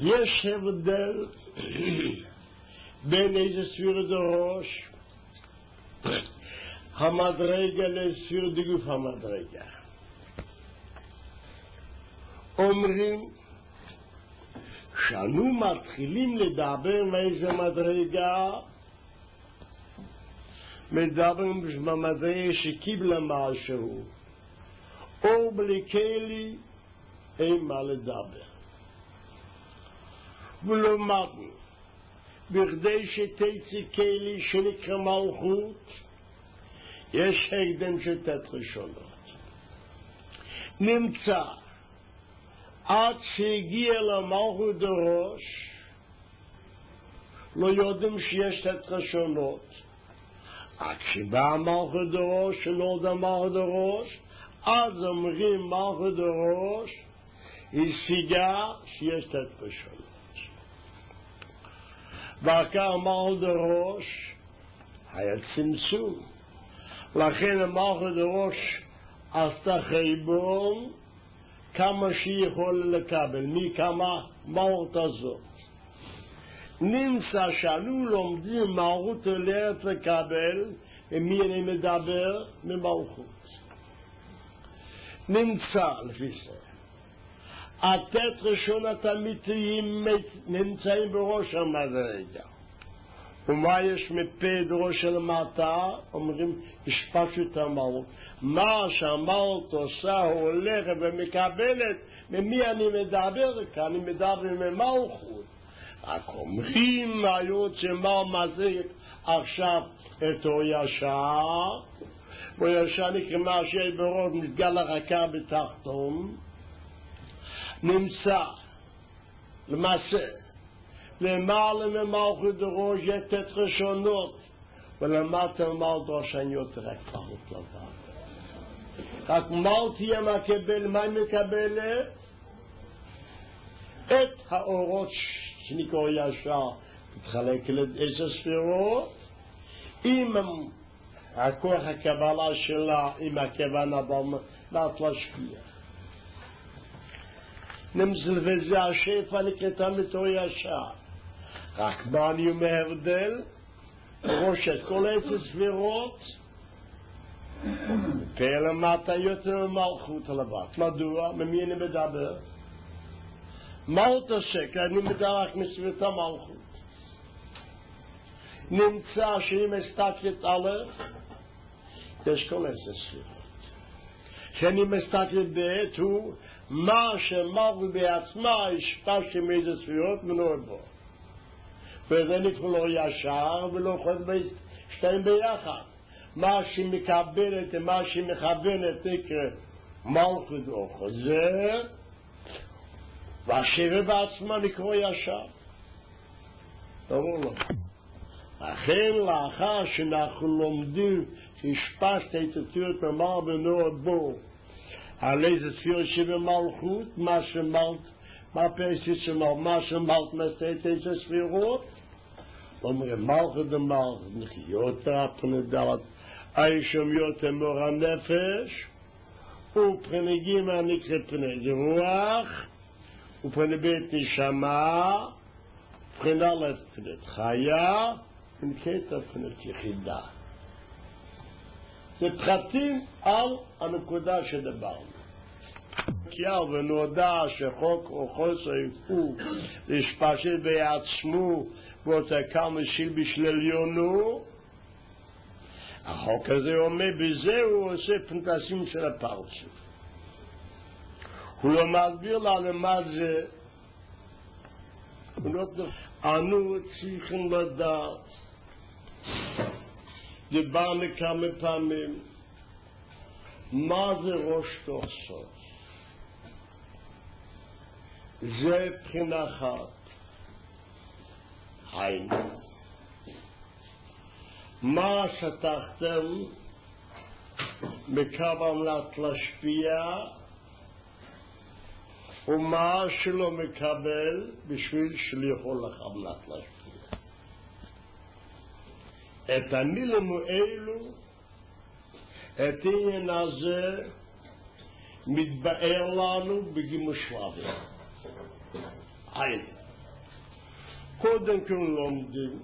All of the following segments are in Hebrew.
יש הבדל בין איזה ספירה דרוש המדרגה לספירה דגוף המדרגה. אומרים שאנו מתחילים לדבר מאיזה מדרגה, מדברים במדרגה שקיבלה משהו, או בלי כלי אין מה לדבר. ולמדנו בכדי שתצא כלי שנקרא מלכות יש הקדם של תת ראשונות. נמצא עד שהגיע למלכות דרוש לא יודעים שיש תת ראשונות. עד שבא מלכות דרוש שנולד מלכות דרוש אז אומרים מלכות דרוש השיגה שיש תת ראשונות. ואחר מלכות דרוש היה צמצום, לכן מלכות דרוש עשתה חשבון כמה שהיא יכולה לקבל מכמה מלכות הזאת. נמצא שאנו לומדים מלכות הולכת לקבל, ומי אני מדבר? ממלכות. נמצא לפי זה התת ראשונות האמיתיים נמצאים בראש המדרגה. ומה יש מפה בראש למטה? אומרים השפשת המלכות. מה שהמלכות עושה הולכת ומקבלת. ממי אני מדבר? כי אני מדבר ממלכות. רק אומרים היו שמה מזיק עכשיו את ישר, וישר נקרא מה שיש בראש מתגל הרקה בתחתון. נמצא למעשה למעלה ממלכות דרוש יש תת ראשונות, ולמטה ממלכות דרוש אין יותר רק פחות לבן. רק מלכות היא מקבל, מה היא מקבלת? את האורות שנקרא ישר מתחלק לאיזה ספירות עם הכוח הקבלה שלה, עם הכוונה ואת להשפיע. נמצל וזה השפע נקראתה מתור ישר. רק מה אני אומר הבדל? ראש את כל איזה ספירות ולמטה יותר מלכות הלבט. מדוע? ממי אני מדבר? מלכות השקע, אני מדבר רק מספירת המלכות. נמצא שאם הסתכלת עליו יש כל איזה ספירות. שאני מסתכלת בעת הוא מה שמלכות בעצמה השפע מאיזה ספירות ונועד בו. וזה נקרא לא ישר ולא חוד שתיים ביחד. מה שמקבלת ומה שמכוונת נקרא מלכות או חוזר, והשבע בעצמה נקרא ישר. ברור לו. לכן לאחר שאנחנו לומדים שהשפשת את התיאוריות ממר ונועד בו על איזה ספיר שבמלכות, מה שמלכות, מה פרסית שמלכות, מה שמלכות מסתת איזה ספירות, אומרים מלכות דמלכות, נחיות הפנדלת, אישום יותר מור הנפש, ופני גימה נקרא פני רוח, ופני בית נשמה, ופני א' פני חיה, ונקראת פני יחידה. זה פרטים על הנקודה שדברנו. קייר ונודע שחוק או חוסר הוא להשפשת בעצמו ואותה כמה שיל בשלליונו, החוק הזה אומר בזה הוא עושה פנטסים של הפרצוף. הוא לא מסביר לנו מה זה. אנו צריכים לדעת, דיברנו כמה פעמים, מה זה ראש תוך סוף? זה בחינה אחת. היינו. מה שתחתם מקו עמלת להשפיע ומה שלא מקבל בשביל שליחו לך עמלת להשפיע. את המילים האלו, את העניין הזה מתבאר לנו בגימוש שלבים. היינו. קודם כל לומדים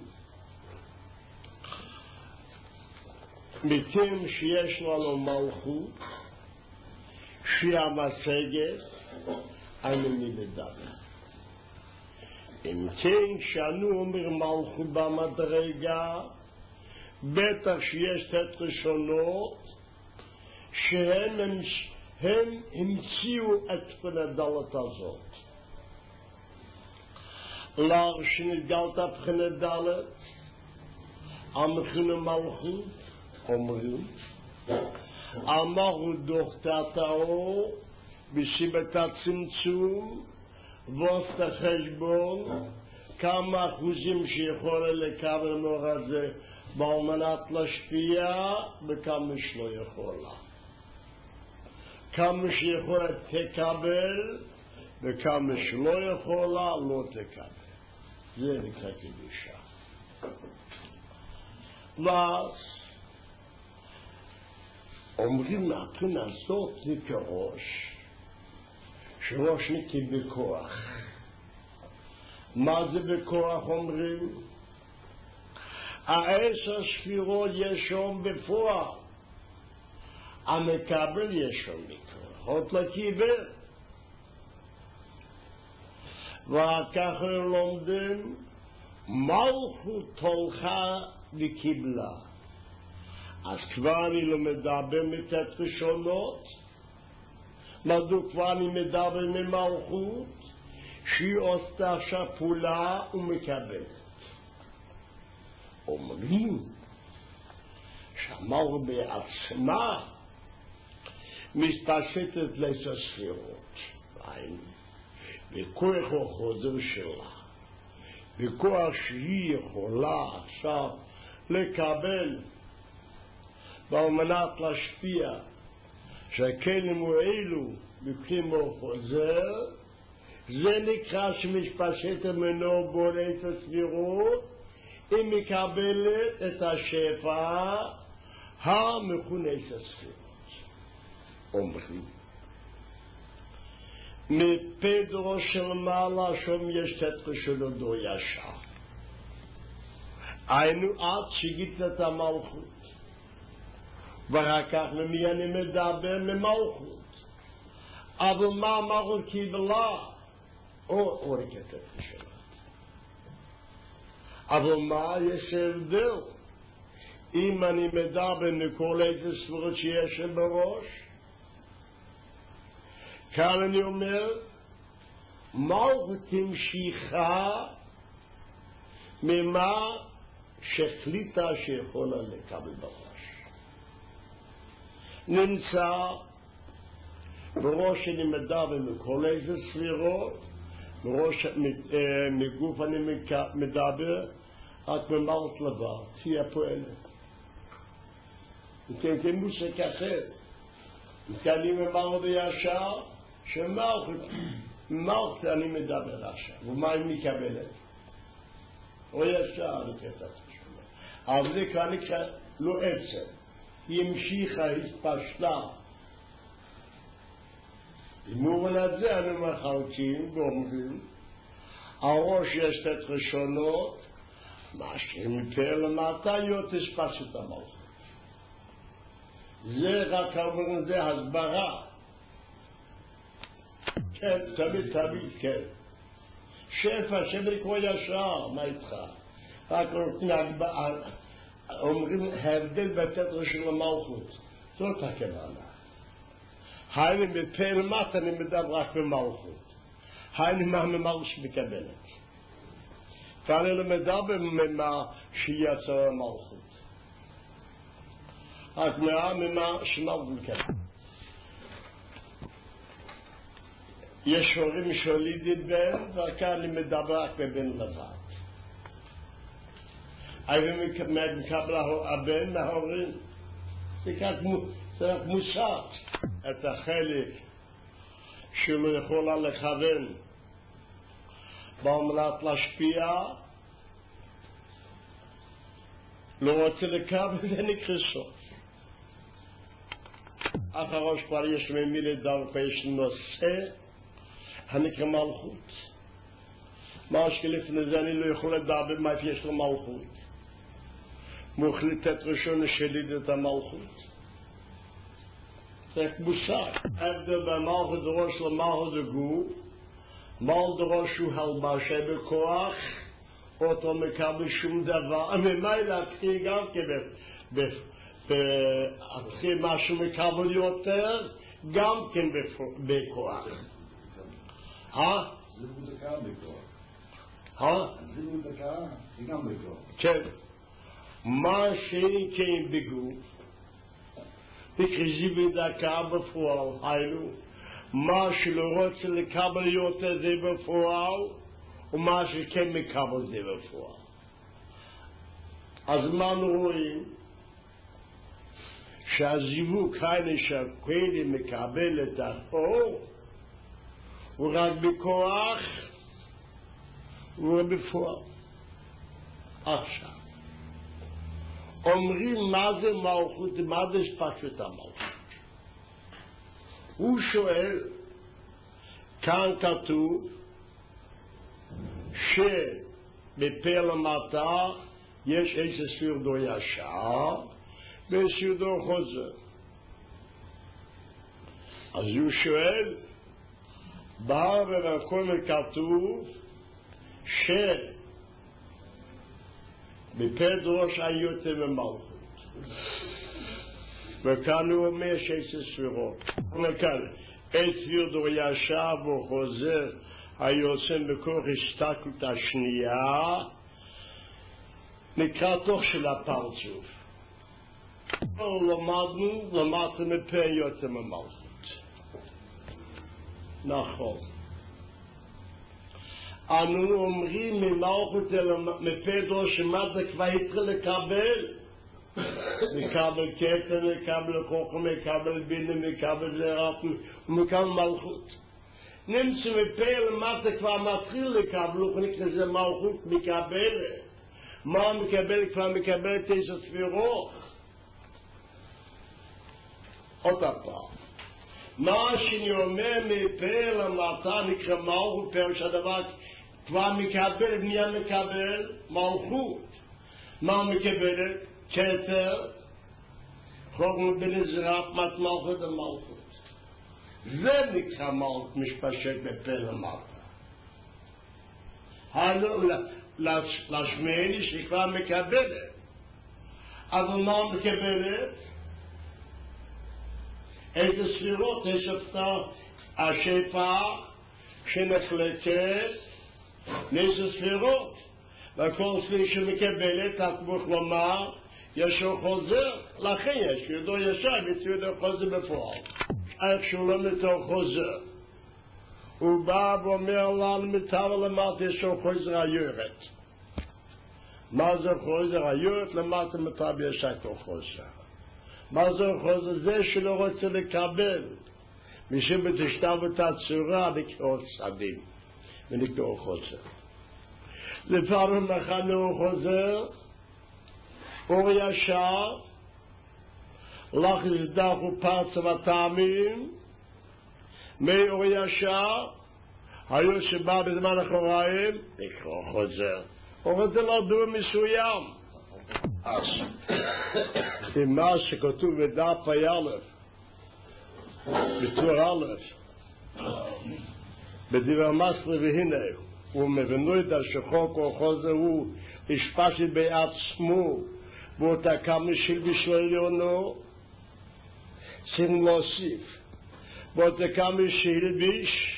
מכם שיש לנו מלכות שהיא המשגת אני מדבר. אם כן שאנו אומר מלכות במדרגה בטח שיש תת ראשונות שהם המציאו את פנדלת הזאת. שנתגלת פנדלת המכינו מלכות אומרים המלכות דוחתתו בסיבת הצמצום ועושה חשבון כמה אחוזים שיכולה לקבל נור הזה על מנת להשפיע וכמה שלא יכולה. כמה שיכולה תקבל וכמה שלא יכולה לא תקבל. זה נקרא קדושה. ואז אומרים מהפן הזאת כראש שראש נקי בכוח. מה זה בכוח אומרים? העשר ספירות ישום בפועל המקבל ישום בכוח עוד לא קיבל וכך לומדים מלכות תולכה וקיבלה. אז כבר אני לא מדבר מתת ראשונות מדוע כבר אני מדבר ממלכות שהיא עושה עכשיו פעולה ומקבלת. אומרים שהמלכות בעצמה מסתשתת לעשר ספירות בכוח החוזר שלה בכוח שהיא יכולה עכשיו לקבל ועל מנת להשפיע שהכלים האלו בכלימו חוזר זה נקרא שמשפשת ממנו בולט הסבירות היא מקבלת את השפע המכונה הספירות. אומרים מפדרו של מעלה שום יש תת ראשונותו ישר היינו עד שגיט את המלכות ואחר כך ממי אני מדבר ממלכות אבל מה המלכות קיבלה או רק את ראשונות אבל מה יש הבדל אם אני מדבר מכל איזה ספירות שיש בראש כאן אני אומר מלכות המשיכה ממה שהחליטה שיכולה לקבל בראש. נמצא בראש אני מדבר מכל איזה ספירות בראש מגוף אני מדבר רק ממלכות לבד היא הפועלת וכן כמושג אחר וכן אני ממלכות בישר שמלכות אני מדבר עכשיו ומה היא מקבלת או ישר אני כתבת אבל זה כאן נקרא לא עצם היא המשיכה התפשטה במובן הזה אנו מחלקים ואומרים הראש יש תת ראשונות מה שמפה למטה תספס את המלכות זה רק אומרים זה הסברה כן תמיד כן שפע שבקרוא ישר מה איתך רק אומרים ההבדל בתת ראשון למלכות זאת הכוונה היינו מפה למטה אני מדבר רק במלכות היינו מה ממלכות שמקבלת כאן אני מדבר ממה שיצא המלכות רק ממה שמלכות מקבלת יש הורים שהולידו בן וכאן אני מדבר רק בבן לבד אני מקבל הבן מההורים זה רק מושג את החלק שלא יכולה לכוון במנת להשפיע לא רוצה לקבל זה נקרא סוף אחר כבר יש מילי דווקא יש נושא הנקרא מלכות מה שלפני זה אני לא יכול לדבר מה יש לו מלכות. מוחליט את ראשון לשליד את המלכות. זה מוסר. הבדל במלכות דרוש למלכות דגוף, מלכות דרוש הוא הלבשה בכוח, אותו מקבל שום דבר, ממילא התחיל גם התחיל משהו מקבל יותר, גם כן בכוח. זיווי דקה בכוח. זיווי דקה היא גם בכוח. כן. מה שאין כן בגוף, זיווי דקה בפועל, היינו, מה שלא רוצה לקבל יותר זה בפועל, ומה שכן מקבל זה בפועל. אז מה רואים? שהזיווג היינו שהכהן מקבל את האור, הוא רק בכוח, הוא רק בפועל. עכשיו, אומרים מה זה מלכות, מה זה פשוט המלכות. הוא שואל, כאן כתוב, שבפה למטה יש איזה ספירדו ישר וספירדו חוזר. אז הוא שואל, בא ובכל כתוב שבפה דרוש היותר במלכות. וכאן הוא אומר שאיזה ספירות. וכאן, את ספירדו ישר וחוזר היוצאים בכוח הסתכלות השנייה נקרא תוך של הפרצוף. למדנו מפה יוצא ממלכות. נכון. אנו אומרים ממלכות מפה דרוש מה זה כבר התחיל לקבל. מקבל קטן, מקבל חוכם, מקבל בינה, מקבל זרעת ומקבל מלכות. נמצא מפה למטה כבר מתחיל לקבל, הוא נקרא זה מלכות מקבלת. מה מקבל? כבר מקבל 9 ספירות. עוד הפעם. מה שאני אומר מפה למטה נקרא מלכות, פירוש הדבר כבר מקבל, בנייה מקבל מלכות. מה מקבלת? כתר, חוכם בינה זרעת מלכות ומלכות. זה נקרא מלכות משפשט בפה למטה. לשמני שכבר מקבלת. אבל מה מקבלת? איזה ספירות? יש אותה השפע שנחלקת לאיזה ספירות. וכל ספירה שמקבלת, הכמוך לומר, ישו חוזר, לכן יש ידו ישר וידו חוזר בפועל. איך שהוא לא מתוך חוזר. הוא בא ואומר לנו מתאר למטה ישו חוזר היורת. מה זה חוזר היורת? למטה מתאר בישר תוך חוזר. מה זה חוזר? זה שלא רוצה לקבל. משום בתשתב את הצורה לקרוא צדים ולקרוא חוזר. לפעמים מחנו חוזר אור ישר לך יזדח ופרץ וטעמים מאור ישר היו שבא בזמן אחוריים לקרוא חוזר אבל זה לא דבר מסוים זה מה שכתוב בדף א' בטור א' בדבר מסר והנה הוא מבנו את השחוק או חוזר הוא השפשת בעצמו ואותה כמה של בשליונו צריכים להוסיף ואותה כמה של ביש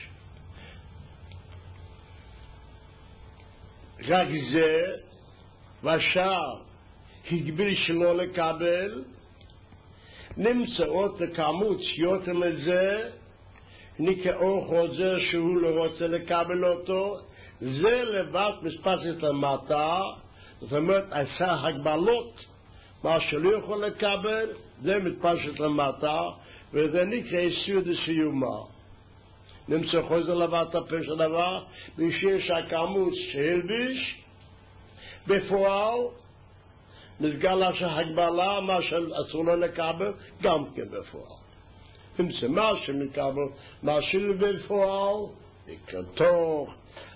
רק זה ושאר הגביל שלא לקבל נמצא אותה כמות יותר מזה נקראו חוזר שהוא לא רוצה לקבל אותו זה לבד מספסת למטה זאת אומרת עשה הגבלות מה שלא יכול לקבל זה מתפשט למטה וזה נקרא איסור דסיומה נמצא חוזר לבד הפשע דבר ושיש הכמות שהלביש בפועל מתגלה שהגבלה מה שאסור לו לקבל גם כן בפועל נמצא מה שמקבל מה שלא בפועל וכתוך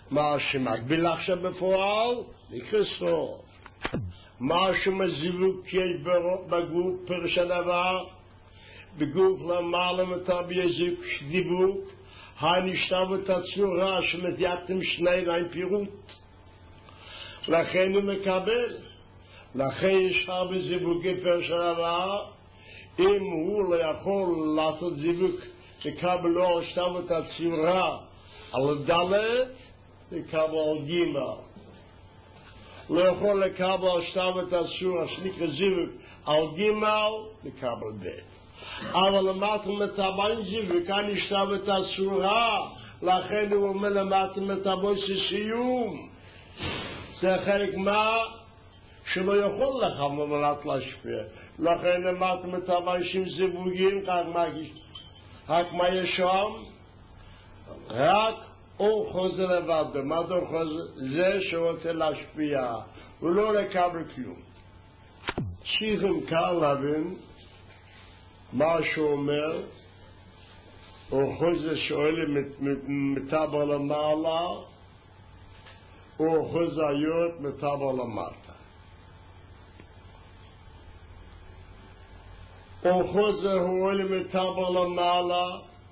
מה שמקביל עכשיו בפועל, נקרא סוף. מה שמזיווק יש בגוף פרש הדבר, בגוף למעלה מטבע זיווק, הנשתב את הצורה שמתייתם שני להם פירוט. לכן הוא מקבל. לכן יש הרבה זיווגי פרש הדבר, אם הוא לא יכול לעשות זיווג, לקבל לא השתב את הצורה על ד' לקבל על ג'. לא יכול לקבל השתב את הצורה שנקרא זיווג על ג' לקבל ב'. אבל למטה מטבעים זיווג, כאן השתב את הצורה, לכן הוא אומר למטה מטבעים סיום. זה חלק מה שלא יכול לך ממלאת להשפיע. לכן למטה מטבעים זיווגים, רק מה יש שם? רק אור חוזר לבד. מה דור חוזר? זה שרוצה להשפיע, הוא לא לקבל כלום. צריכים כאן להבין מה שאומר, אור חוזר שואל מטבע למעלה, אור חוזר היות מטבע למטה. אור חוזר הוא עולה מטבע למעלה,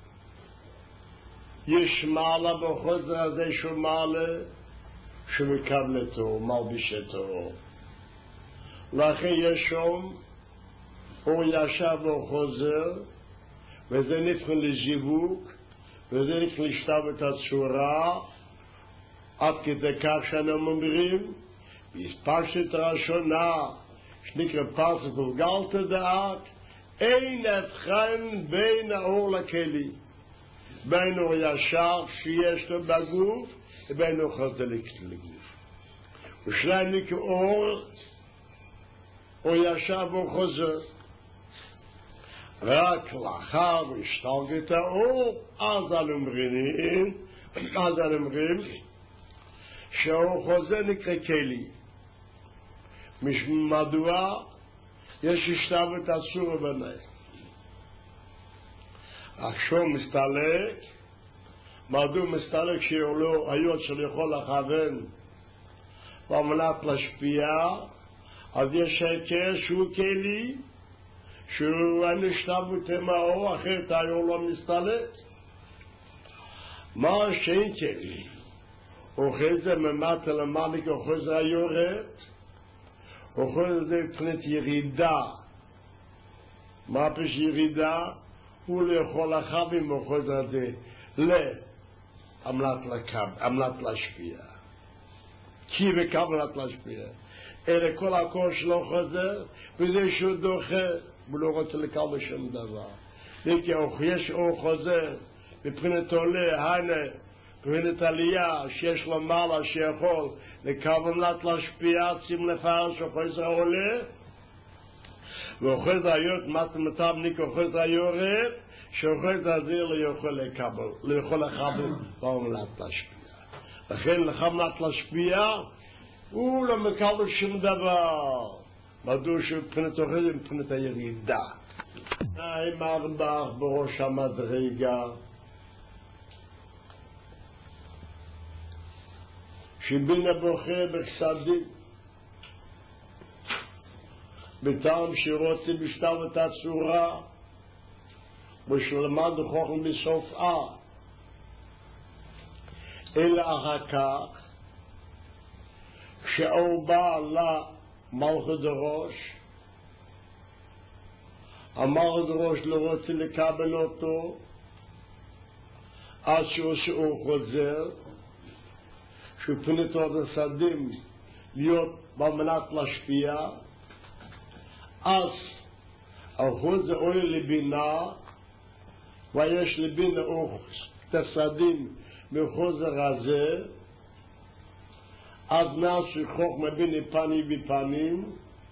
יש מעלה בחוזר הזה שהוא מעלה שמקבלתו, מלבישתו. לכן יש שם אור ישר באור חוזר, וזה נתחיל לזיווג, וזה נתחיל לשתב את הצורה, עד כדי כך שאנו אומרים, פרשת ראשונה, שנקרא פרשת וגלת דעת, אין הבחן בין האור לכלי, בין אור ישר שיש לו בגוף, ובין אור חוזר לגוף. ושניים נקרא אור ישר ואור חוזר. רק לאחר השתלג את האור, אז אומרים שהאור חוזר נקרא כלי. מדוע? יש השתב את הצורה ביניהם. עכשיו מסתלק, מדוע מסתלק שיעולו היות שלא יכול לכוון במנת להשפיע, אז יש היכר שהוא כלי, שהוא הנשתב אותם האור, אחרת האור לא מסתלק. מה שאין כלי? אוכל זה ממטה למעלה כאוכל זה היורד, אוכל זה מבחינת ירידה. מה פש ירידה? הוא לא יכול לחבים אוכל זה לעמלת להשפיע. כי וקבלת להשפיע. אלא כל הכל שלו חוזר, וזה שהוא דוחה, הוא לא רוצה לקבל שום דבר. כי יש אור חוזר, מבחינת עולה, הנה, מבחינת עלייה, שיש לו מעלה שיכול לקבלת להשפיע, שים לפער שחוזר עולה, ואוחז היות מתמטב ניק אוחז היורד, שאוחז הזה לא יכול לקבל, לא יכול לקבל במלאת להשפיע. לכן למלאת להשפיע, הוא לא מקבל שום דבר. מדוע שמבחינת אוחז מבחינת הירידה. עם ארבע בראש המדרגה, שבינה בוחר בחסדים, בטעם שרוצה בשתב את הצורה, ושלמד חוכם בסופה, אלא אחר כך, כשהוא בא למלכות הראש, המלכות הראש לא רוצה לקבל אותו, עד שהוא חוזר, שפינתו את השדים להיות במנת להשפיע, אז החוזר עולה לבינה, ויש לבינה את השדים מחוזר הזה, אז נעשו חוכמה ביני פנים בפנים,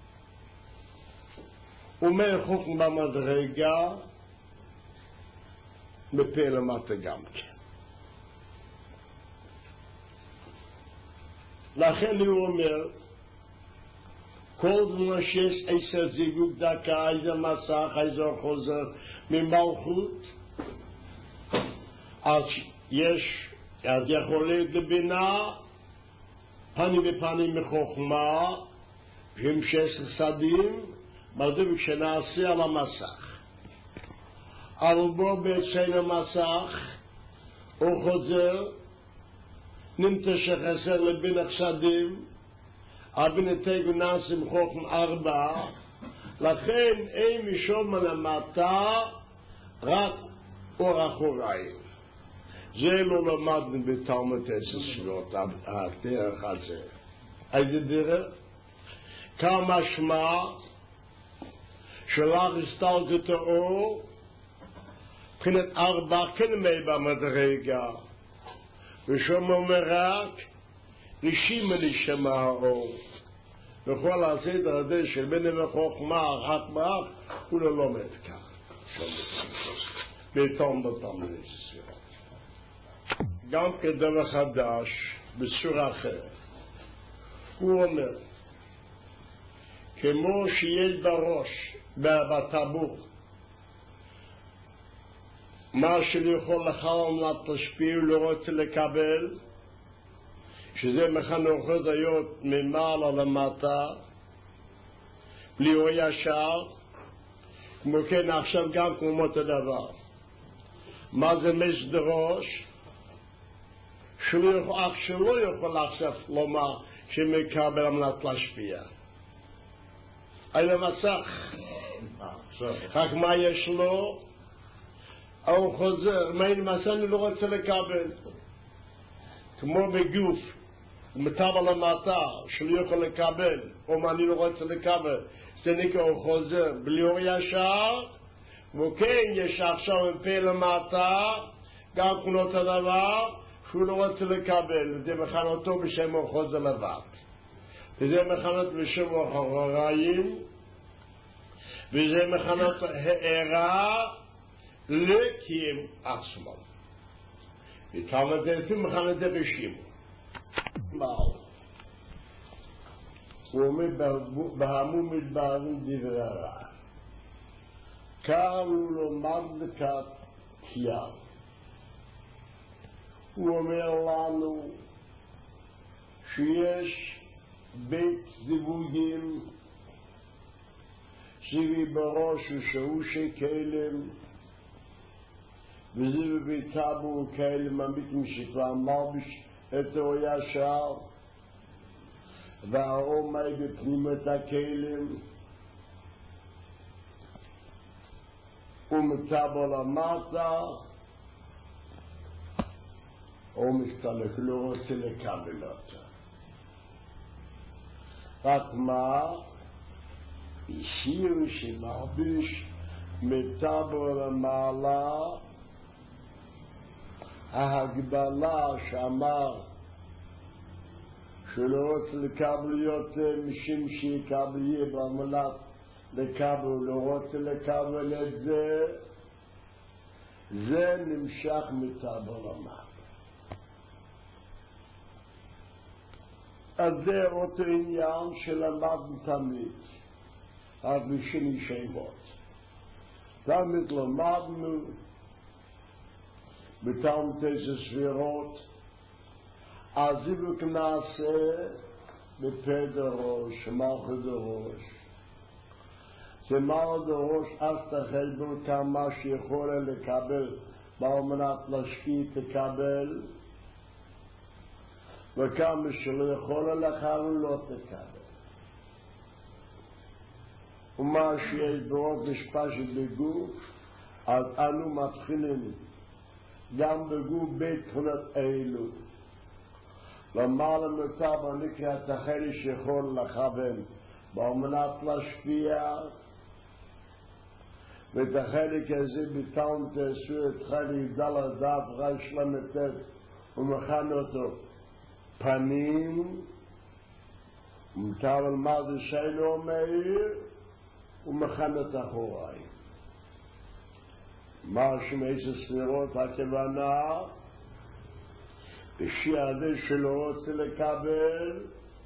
ומחוכמה במדרגה, מפה למטה גם כן. לכן הוא אומר, כל זמן שיש איזה זיווג דקה, איזה מסך, איזה חוזר ממלכות, אז יש אז יכול להיות לבינה, פנים בפנים מחוכמה, עם 16 סדים, מדוע כשנעשה על המסך. אבל בו בעצם המסך, הוא חוזר, נמצא שחסר לבין החסדים, אבל תגו נעשים חוכם 4, לכן אין משום מלמטה, רק אור אחוריים. זה לא למדנו בתלמוד עשר ספירות, הדרך הזה. איזה דרך? כמה משמע שלך הסתלקות האור, מבחינת 4 קילומטר במדרגה, ושם אומר רק, רשימה לשמה האור. וכל הסדר הזה של בין וחוכמה, אחת מאח, הוא לא לומד כך. בתלמוד עשר ספירות. גם כדבר חדש, בצורה אחרת. הוא אומר, כמו שיש בראש, בטבור, מה שיכול לחלום להשפיע ולא רוצה לקבל, שזה מחנוכות היות ממעלה למטה, בלי הוא ישר, כמו כן עכשיו גם כמו אותו דבר. מה זה מסדרוש? אך שלא יכול עכשיו לומר שמקבל על מנת להשפיע. אין המסך. רק מה יש לו? הוא חוזר, מה אין מסך אני לא רוצה לקבל. כמו בגוף, הוא מטבע למטה, שלא יכול לקבל, או מה אני לא רוצה לקבל. זה נקרא הוא חוזר בלי אור ישר, וכן יש עכשיו פה למטה, גם כנות הדבר, שהוא לא רוצה לקבל, וזה מכנותו בשם אור חוזר לבד. וזה מכנות בשם אור אחוריים, וזה מכנות הערה לקיים עצמו. וכמה זה מכנות זה בשימו. הוא אומר בהמום מדברים דברי הרע. קראנו לו מדלקת ים. הוא אומר לנו שיש בית זיווגים שיבי בראש ושהוא שכלם וזה בבית טאבו כלם אמיתים שכבר מרביש את אור ישר והעומד בפנימות הכלם ומטאבו למטה או מסתלק לא רוצה לקבל אותה. רק מה? שיר שמרביש מטאבו למעלה ההגבלה שאמר שלא רוצה לקבל יותר משום שיקבל יהיה במולת לקבל, לא רוצה לקבל את זה, זה נמשך מטאבו למעלה. אז זה אותו עניין שלמדנו תמיד, רק בשני שמות. תמיד למדנו בתלמוד עשר ספירות, הזיווג נעשה בפה דראש, מלכות דראש. זה מלכות דראש, אז תחל בו כמה שיכולה לקבל, על מנת להשקיע תקבל, וכמה שלא יכולה לך לא תקבל. ומה שיש בעוד משפשת בגוף, אז אנו מתחילים גם בגוף בית תכונות אלו. למעלה מטבע נקרא את החלק שיכול לכוון, על מנת להשפיע, ואת החלק הזה בתלמוד תעשו את חלק דל דף רש למתת ומכן אותו פנים, ומטבע מה זה שאינו מאיר, ומכן את אחוריים. מה שמעשר ספירות הכוונה, בשיא הזה שלא רוצה לקבל,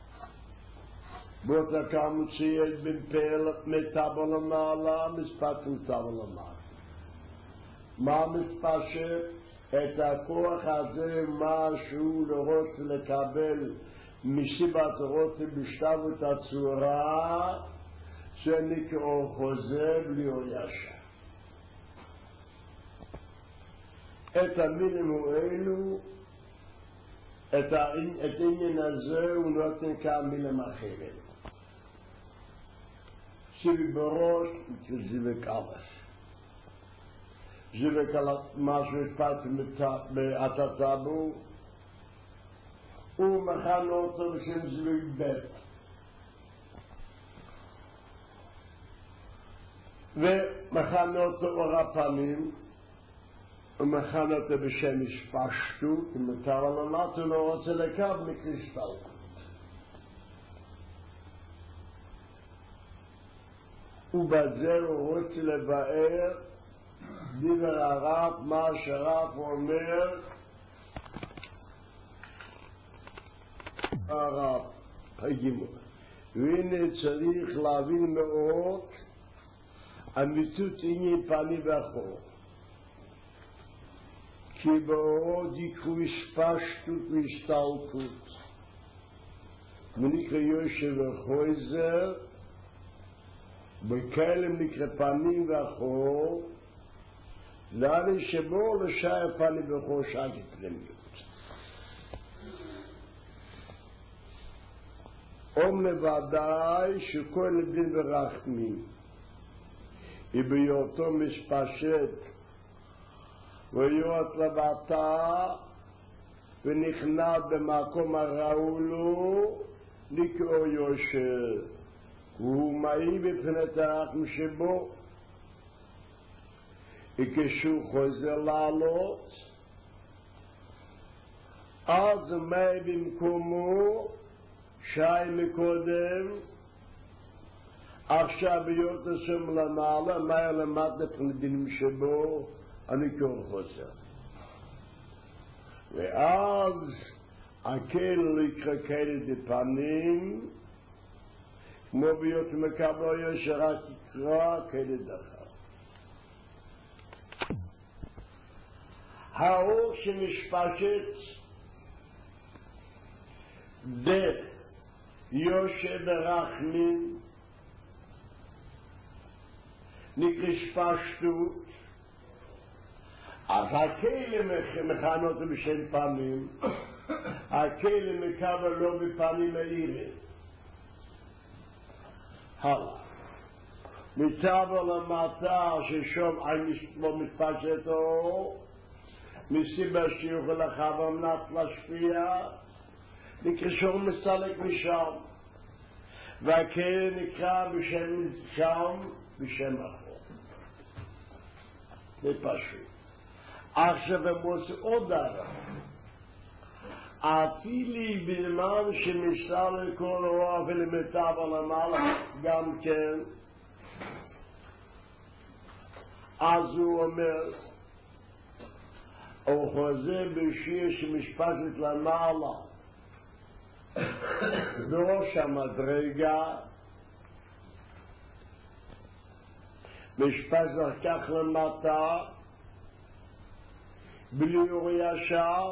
באותה כמות שיש בין פעל מטבע למעלה, מספת מטבע למעלה. מה מספשת? את הכוח הזה משהו לרוץ לקבל מסיבת רוץ בשתוות הצורה שנקרא חוזה בלי ישר. את המילים האלו, את העניין הזה הוא נותן כמילים אחרת. שבראש זה וקלף. זה וקלף משהו אכפת בעתתבו, הוא מכן אותו בשם זוויג בית. ומכן אותו אור הפנים, ומכן אותו בשם השפשטות, ומתאר על עונת הוא לא רוצה לקו מקריסטל. ובזה הוא רוצה לבאר דיבר הרב, מה שהרב אומר הרב, הגימו. והנה צריך להבין מאוד אמיתות עניין פנים ואחור. כי באורות יקרו השפשטות והשתלטות. ונקרא יושב וחויזר, בכלם נקרא פנים ואחור, לאן שבו לשאר פנים ואחור שעת התלמיות. לוודאי שכל דין ורחמים, בהיותו משפשט והיות לבטה ונכנע במקום הראוי לו נקרא יושר, והוא מעי בבחינת הרחם שבו. וכשהוא חוזר לעלות אז מעי במקומו שי מקודם, עכשיו בהיות השם למעלה, מה למד לפנידים שבו, אני כבר חוזר. ואז הקל יקרא כאלה דפנים, כמו בהיות מקבלו ישר רק יקרא כאלה דחר. האור שנשפשת יושב ברחמים נקרא שפשטות, אז הכלים מכנה אותו בשם פנים, הכלים מקבל לא בפנים העירים. הלאה. מצב למטה ששום לא מתפשט אור, מסיבה שיוכל לך במנת להשפיע, נקרא שום מסלק משם, והכלים נקרא בשם שם, בשם אחר. זה פשוט. עכשיו הם עושים עוד דבר. אפילו בזמן שמשל לכל רוח ולמיטב על המעלה גם כן, אז הוא אומר, הוא חוזר בשיר שמשפטת למעלה בראש המדרגה, משפט כך למטה בלי אור ישר,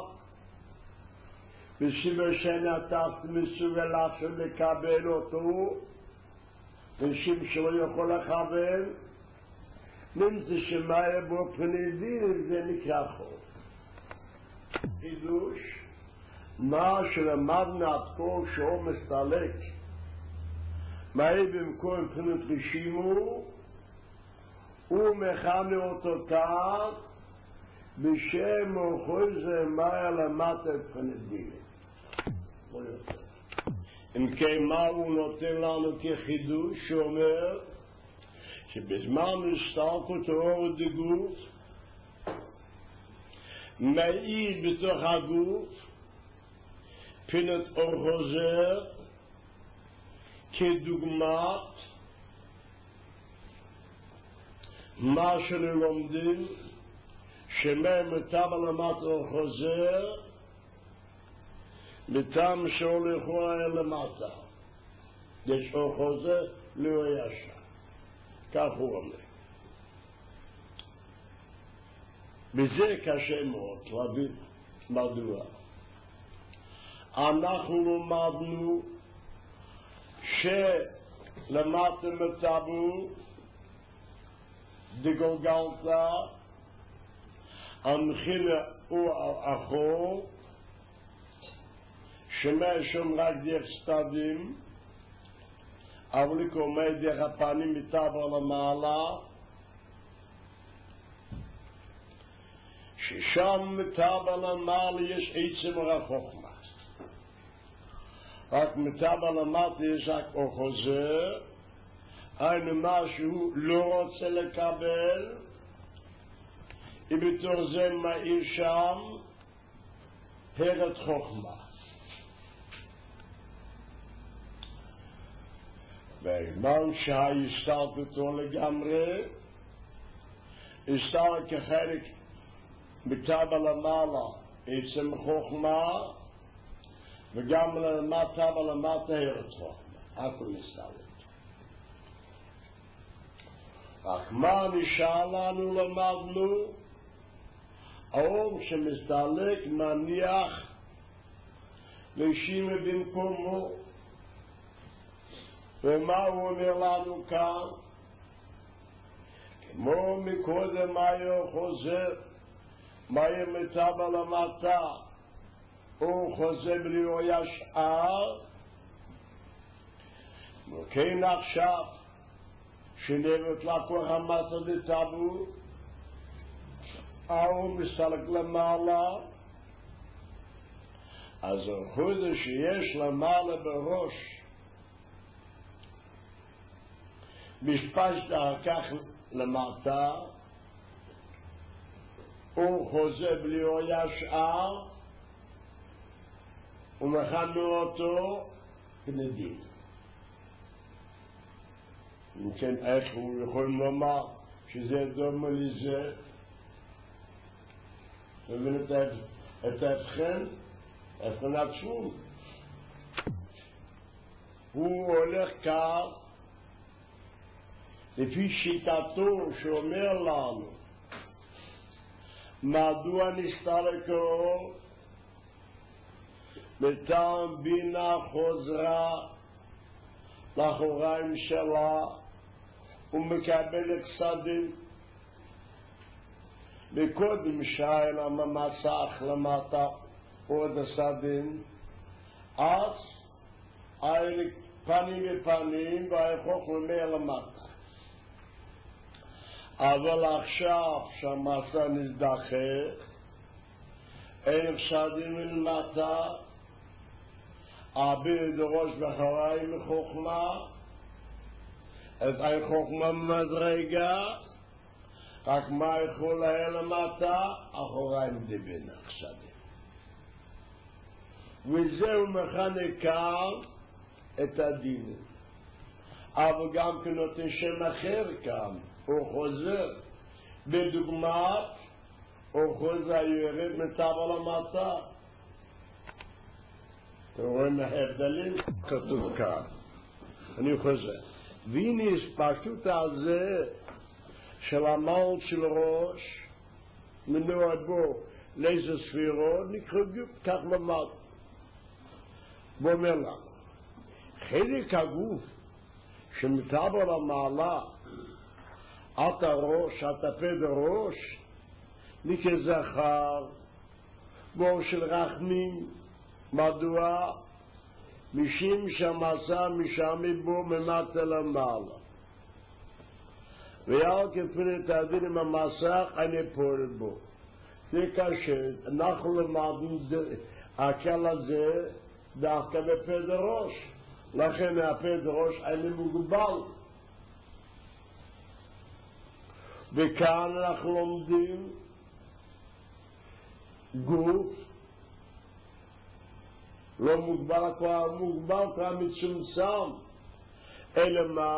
וסיבה שנתת מסוגל עכשיו לקבל אותו, נשים שלא יכול לכוון, נמצא שמאיה באופן דין, זה נקרא חוב. חידוש, מה שלמדנו עד כה שהוא מסתלק, מאיה במקום מבחינת רשימו, הוא מכנה אותו כך, בשם חוזה מאיה למטה מבחינת דין. אם כן, מה הוא נותן לנו כחידוש שאומר שבזמן הסתלקות האור דגוף מעיד בתוך הגוף פינת אור חוזר כדוגמת מה שלומדים שמטעם למטה אור חוזר מטעם שהולכו למטה, יש אור חוזר לא ישר, כך הוא אומר. וזה קשה מאוד להבין מדוע. אנחנו למדנו שלמדתם בטאבו דגולגלתא המחילה הוא אחור שמאשום רק דרך צדדים אבל היא קומד דרך הפנים מטאבו למעלה ששם מטאבו למעלה יש עצם החוכמה רק מטאבו למטה יש רק חוזר היינו משהו לא רוצה לקבל ובתור זה מאיר שם פרד חוכמה והאמן שהיסתרת אותו לגמרי הסתרת כחלק מטאבו למעלה עצם חוכמה וגם טאבו למטה פרד חוכמה הכל הסתרת רק מה נשאר לנו למדנו? האור שמסתלק מניח לשימה במקומו ומה הוא אומר לנו כאן? כמו מקודם היה חוזר היה מטאבו למטה הוא חוזר בלי הוא ישאר וכן עכשיו שנראות לקוח המסה דטאבו הוא מסתלק למעלה אז החוזה שיש למעלה בראש משפש אחר כך למטה הוא חוזר בלי הוא ישאר ומכנו אותו כנדין אם כן איך הוא יכול לומר שזה דומה לזה מבין את ההבחן ההבחן עצום הוא הולך כך לפי שיטתו שאומר לנו מדוע נסתלקו מטעם בינה חוזרה לאחוריים שלה ומקבלת צדדים וקודם שאל המסך למטה עוד הצדדים אז היה פנים בפנים והחוך ממאה למטה אבל עכשיו שהמסע נזדחך אין צדדים למטה עביד ראש בחריים מחוכמה את חוכמה מדרגה רק מה יכול היה למטה אחוריים דבין החסדים וזהו מכנה כאן את הדין אבל גם כנותן שם אחר כאן הוא חוזר בדוגמת הוא חוזר ירד מטאבו למטה אתם רואים ההבדלים? כתוב כאן אני חוזר והנה הספשטות על זה של המעל של ראש מנוע בו לאיזה ספירות נקרא גוף כך למד ואומר לנו חלק הגוף שמטאבו למעלה את הראש, את הפד הראש מכזכר בו של רחמים מדוע? משום שהמסע משם בו ממטה למעלה ויהיה כפין את הדין עם המסך אני פועל בו זה קשה אנחנו למדנו הקל הזה דווקא בפד הראש לכן הפד הראש אני מוגבל וכאן אנחנו לומדים גוף לא מוגבל כבר מצומצם אלא מה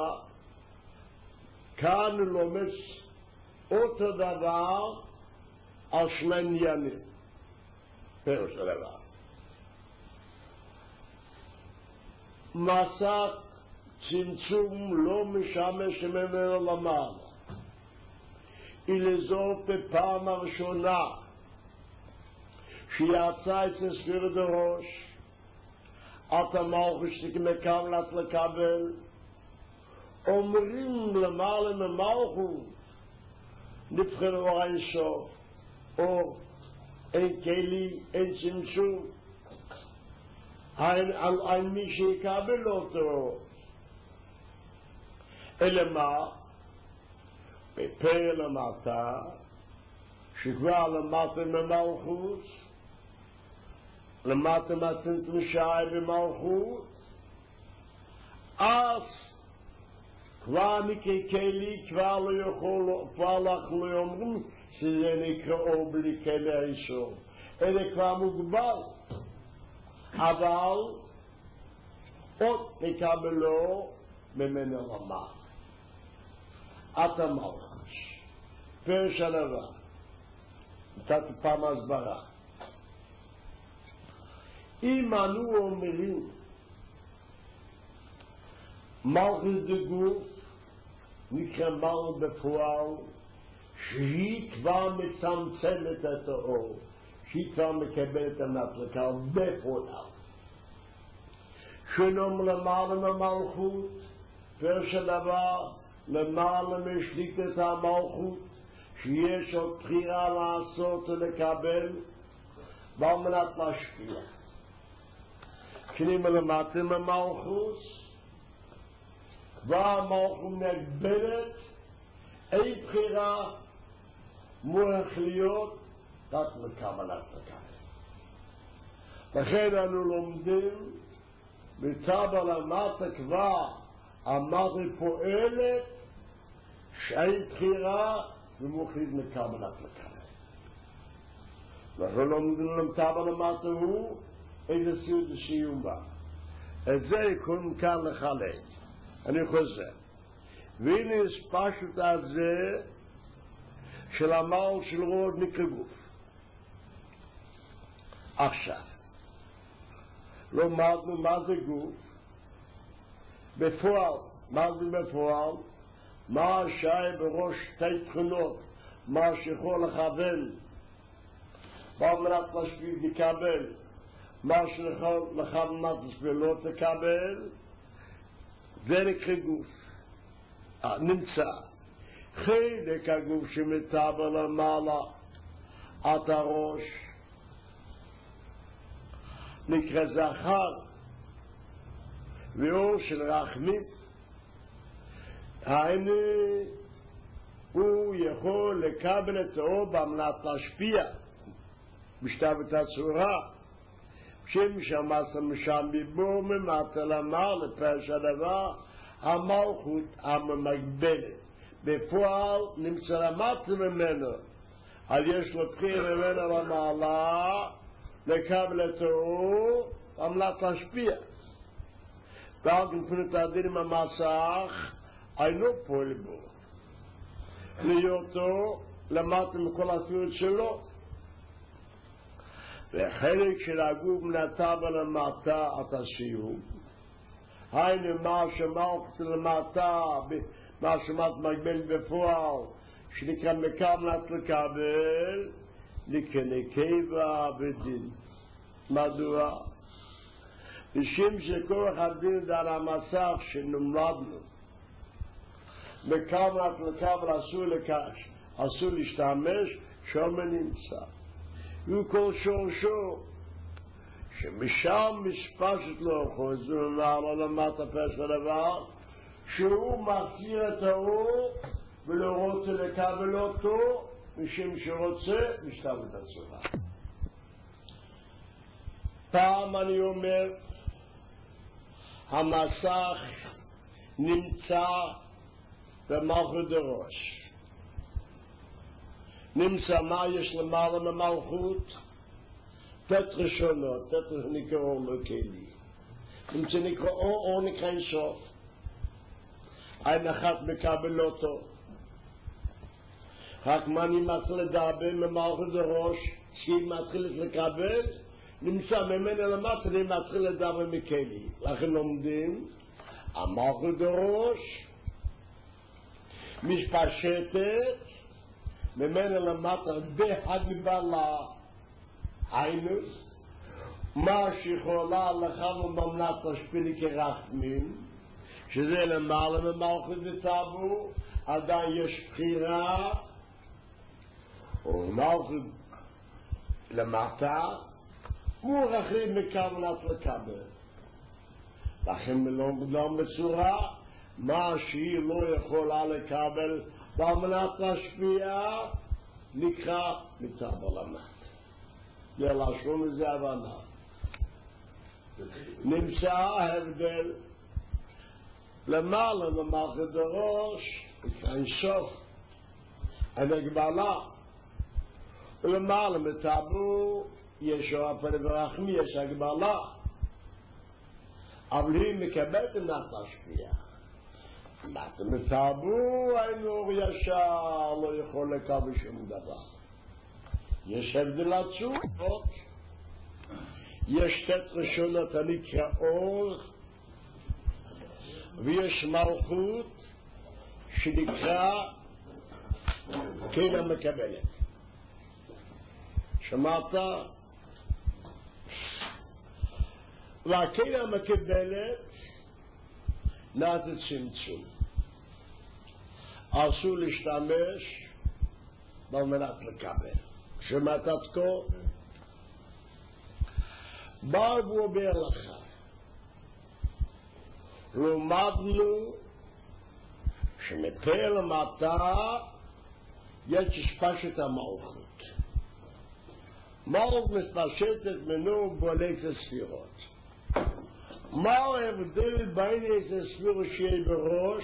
כאן לומד אותו דבר על שני עניינים פירוש הדבר מסך צמצום לא משמש ממנו למעלה לזאת בפעם הראשונה שיצא את ספירת הראש, אתה מלכות שמקבלת לקבל, אומרים למעלה ממלכות, נבחר אור אין סוף, אור, אין כלי, אין צמצום, על מי שיקבל אותו. אלא מה? בפר למטה, שכבר למטה ממלכות, למטה מהצמצום שי במלכות, אז כבר מכלי כבר לא יכול, כבר לא אומרים שזה נקרא אור בלי כלי האיסור, אלא כבר מוגבל. אבל עוד נקבלו ממנו למה. אתה מלכוס. פרש הנבא. נתתי פעם הסברה. אם אנו אומרים מלכוס דגוף נקרא מלכוס בפועל, שהיא כבר מצמצמת את האור, שהיא כבר מקבלת את הנפלקה בפועל. שנום למעלה ממלכות, פרש הדבר, למעלה משליטת המלכות, שיש עוד בחירה לעשות ולקבל, ועל מנת להשפיע. כשנאמר למטה ממלכות, כבר המלכות מגבלת, אין בחירה מולך להיות, רק לקבלת לקבל. לכן אנו לומדים, בצבא למטה כבר המטה פועלת שאין בחירה ומוכרית מקבלת לקבל. אנחנו לומדים לצבא למטה הוא איזה סיוד לשיום בה. את זה יקום כאן לחלק. אני חוזר. והנה הספשת את זה של המעל של רוד נקרא גוף. עכשיו לא למדנו מה זה גוף, בפועל, מה זה בפועל, מה שי בראש שתי תכונות, מה שיכול לכוון, במנת משפיע לקבל, מה שיכול לכוונת ולא תקבל, זה נקרא גוף. נמצא, חלק הגוף שמטבע למעלה, את הראש, נקרא זכר ואור של רחמים. היינו הוא יכול לקבל את האור במנת להשפיע בשתת הצורה שמשם משם ביבור ממטה למעלה. פרש הדבר המלכות המגבלת בפועל נמצא למטה ממנו, אז יש לו בחירה ממנו למעלה לקבל את האור במנת להשפיע. ועל כנפונת הדין עם המסך אינו פועל בו להיותו למטה מכל הספירות שלו, וחלק של הגוף נטבע למטה את הסיום. היינו מה שמלכות למטה, מה שמלכות מגבל בפועל שנקרא מקבלת לקבל, נקרא נקבה בדין. מדוע? משום שכוח הדין על המסך שנולדנו מקבלת לקבל אסור להשתמש, שם נמצא. וכל שורשו שמשם משפשת לו חוזר ומעלה למטה פרש הדבר שהוא מחזיר את האור ולא רוצה לקבל אותו משום שרוצה משתב את הצורה. פעם אני אומר המסך נמצא במלכות הראש. נמצא מה יש למעלה ממלכות? תת ראשונות, תת נקרא אור לא כלי. נמצא נקרא אור נקרא אין סוף. אין אחת מקבל אותו. רק מה אני מתחיל לדבר ממלכות הראש, שהיא מתחילת לקבל, נמצא ממנה למטה, אני מתחיל לדבר מכלי. לכן לומדים, המלכות הראש משפשטת ממנה למטה בהגבלה היינוס מה שיכולה לכם במנת תשפילי כרחמים שזה למעלה ממלכות וטאבו עדיין יש בחירה ומלכות למטה מורחים מכוונת לקבל לכן לא בצורה מה שהיא לא יכולה לקבל במנת להשפיע נקרא מטאבו למטה ללשון לזה הבנה נמצא ההבדל למעלה למלכות הראש אין סוף אין הגבלה ולמעלה מטאבו יש הפנים ורחמי יש הגבלה אבל היא מקבלת את להשפיע מטאבו אין אור ישר לא יכול לקבל שום דבר יש הבדל עצום יש שתי ראשונות הנקרא אור ויש מלכות שנקרא כן מקבלת שמעת? והכן המקבלת נעשית צמצום אסור להשתמש במנת לקבל שמעת עד כה? בא ואומר לך למדנו שמפה למטה יש השפשת המלכות מלכות מתפשטת מנו בעלי הספירות מה ההבדל בין איזה ספירות שיהיה בראש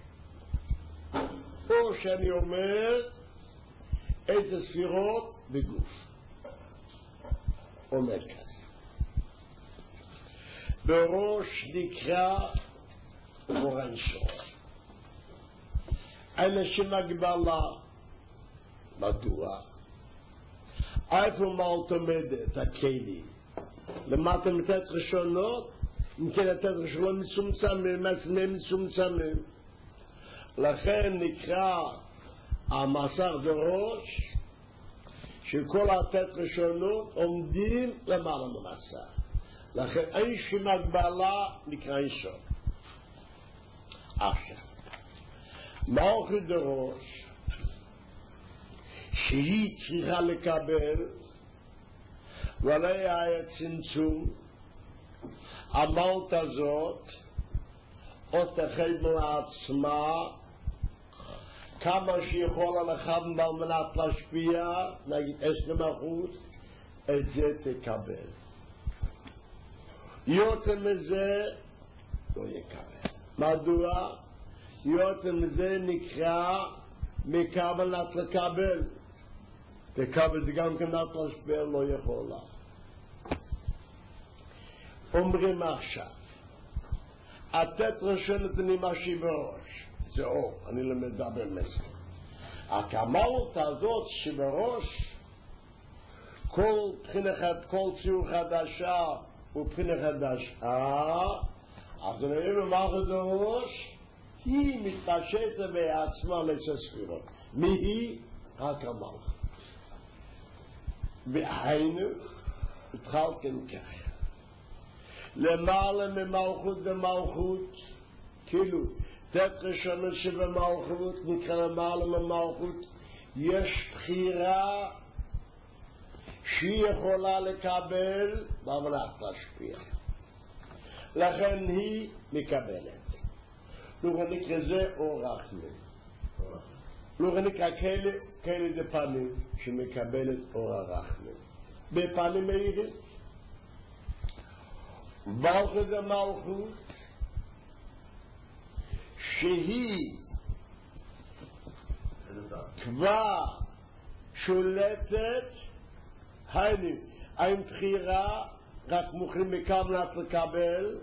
או שאני אומר איזה ספירות בגוף אומר כזה בראש נקרא אורן שור אנשים הגבלה מדוע איפה מעלת עומדת הכלי למטה מתת ראשונות אם כן התת ראשונות מצומצמים מעצמם מצומצמים לכן נקרא המסך בראש שכל התת ראשונות עומדים למעלה במסך לכן אין שום הגבלה נקרא אישון עכשיו מלכות הראש שהיא צריכה לקבל ועליה היה צמצום המלכות הזאת או תחל לעצמה כמה שיכולה לכם על מנת להשפיע נגיד 20% את זה תקבל יותר מזה לא יקבל מדוע? יותר מזה נקרא מקבלת לקבל תקבל זה גם כמעט להשפיע לא יכולה אומרים עכשיו התת ראשונת אני משי בראש זה אור, אני לא מדבר מזה הכמות הזאת שבראש כל ציור חדשה ובחינה חדשה אז נראה במלכות הראש היא מתפשטת בעצמה לספירות מי היא? רק המלכות והיינו התחלתם כך למעלה ממלכות במלכות כאילו תת ראשונות שבמלכות נקרא למעלה ממלכות יש בחירה שהיא יכולה לקבל במנת להשפיע לכן היא מקבלת לא נקרא זה אור רחמים לא נקרא כאלה דפנים שמקבלת אור הרחמים בפנים מהירים מלכות המלכות שהיא כבר שולטת היינו אין בחירה רק מוכרים מכוונת לקבל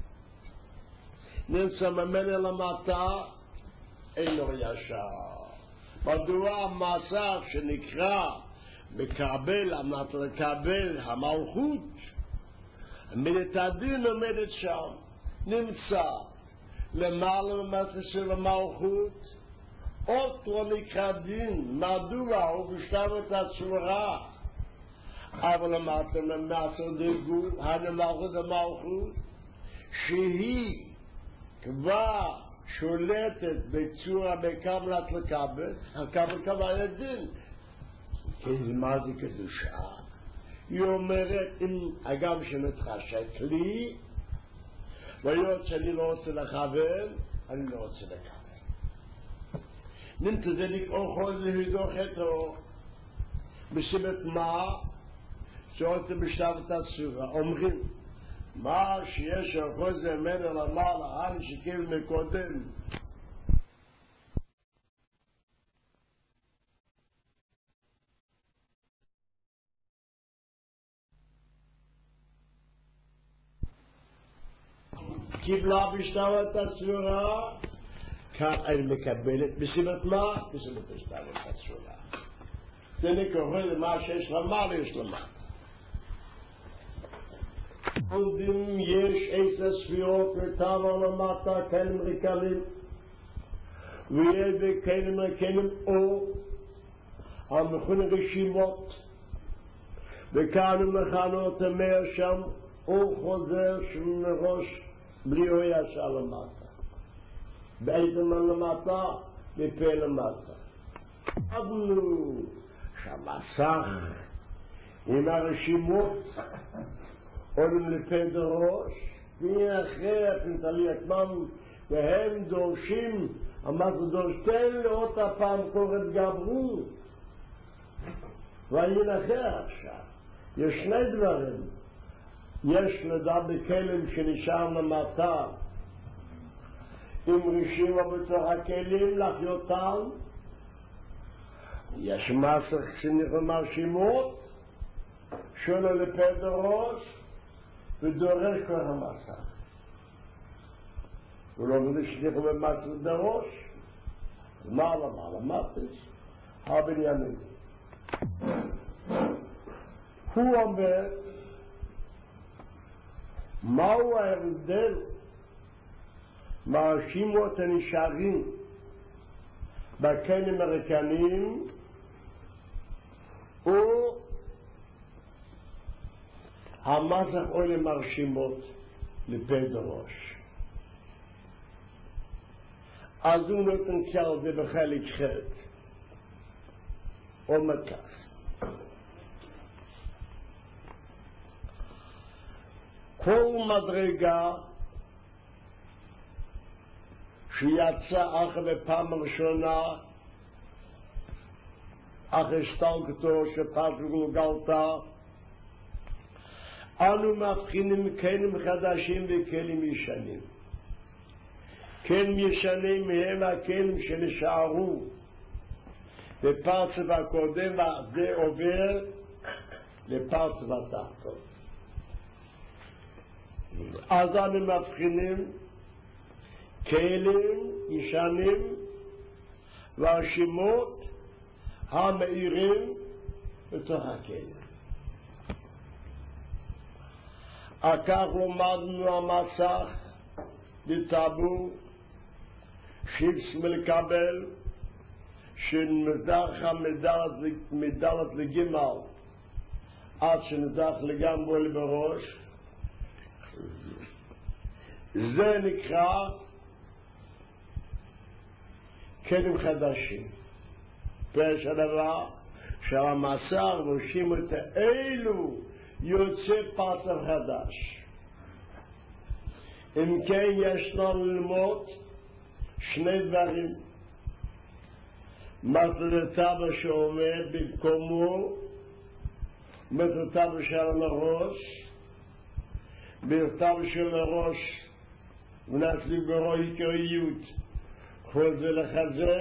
נמצא ממנה למטה אין לו ישר מדוע המצב שנקרא מקבל המנת לקבל המלכות עמדת הדין עומדת שם נמצא למעלה ממטה של המלכות אותו נקרא דין, מדוע הוא בשלב את הצורה, אבל אמרתם למעשה דרגו, הנמלכות המלכות, שהיא כבר שולטת בצורה בקבלת לקבל, הקבל קבל הדין. מה זה קדושה? היא אומרת, אם אגם שמתחשק לי, והיות שאני לא רוצה לכוון, אני לא רוצה לכוון. נמצא זה לקרוא חוזר הידוך אתו, בסיבת מה? שעושה בשלב את הצורה. אומרים, מה שיש החוזר ממנו למעלה, אני שקיבל מקודם, קיבלה בשלב את הצורה, כאן אני מקבלת בסיבת מה? בסיבת בשלב את הצורה. זה נקרא למה שיש למעלה, יש למעלה. עומדים יש 10 ספירות לטבע למטה, כלים ריקלים, ויש בכלים ריקלים אור, המכונים רשימות, וכאן מכנות אומר שם אור חוזר שמראש בלי הוא ישר למטה. באיזה מן למטה? בפה למטה. עבנו שהמסך עם הרשימות עולים לפה דרוש, והנה אחרת נתלי עצמם, והם דורשים, אמרנו דורש, תן לאות הפעם קורת גברו. והנה אחר עכשיו, יש שני דברים. יש לדע בכלים שנשאר למטה, עם רשימה בתוך הכלים לחיותם, יש מסך שנראה מרשימות, שונה לפה דרוש, ודורש כל המסך. הוא לא מודה שניחו במסך דרוש, מעלה מטס, הבניינים. הוא אומר, מהו ההבדל מהרשימות הנשארים בכלים הריקניים או המסך עולה מרשימות לפה דרוש? אז הוא נותן קל זה בחלק חלק או מקף. כל מדרגה שיצא אחרי בפעם הראשונה, אחרי שטלקתו שפרשו גלגלתה, אנו מבחינים כלים חדשים וכלים ישנים. כלים ישנים מהם הכלים שנשארו בפרצף הקודם, וזה עובר לפרצף התחתון. אז אנו מבחינים כלים ישנים והרשימות המאירים בתוך הכלים. כך למדנו המסך בטאבו שיפס מלקבל שנדחה מדלת לגימל עד שנדח לגמרי בראש. זה נקרא כלים חדשים. פרש הדבר שהמסך ראשים את האלו יוצא פרצף חדש. אם כן יש לנו ללמוד שני דברים. מטרתו שעומד במקומו, מטרתו של הראש, מטרתו של הראש ונצליב ברו עיקריות כל זה לחזה,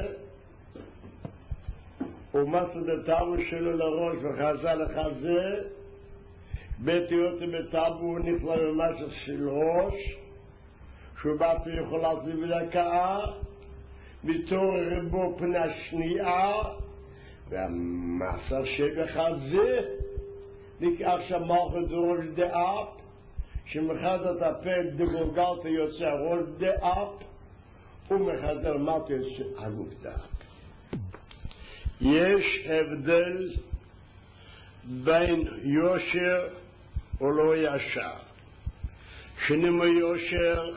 ומטרתו שלו לראש וחזה לחזה, בתיות בטאבו נפלא במשך של ראש, שהוא באתו יכול להצליב לקעה, בתור רבו פנה שנייה, והמסר שבחזה, נקרא שמח את ראש דאפ, שמחד את הפה דגולגלת יוצא ראש דאפ, ומחד למטה יוצא עלוב דאפ. יש הבדל בין יושר ולא ישר. שנאמר יושר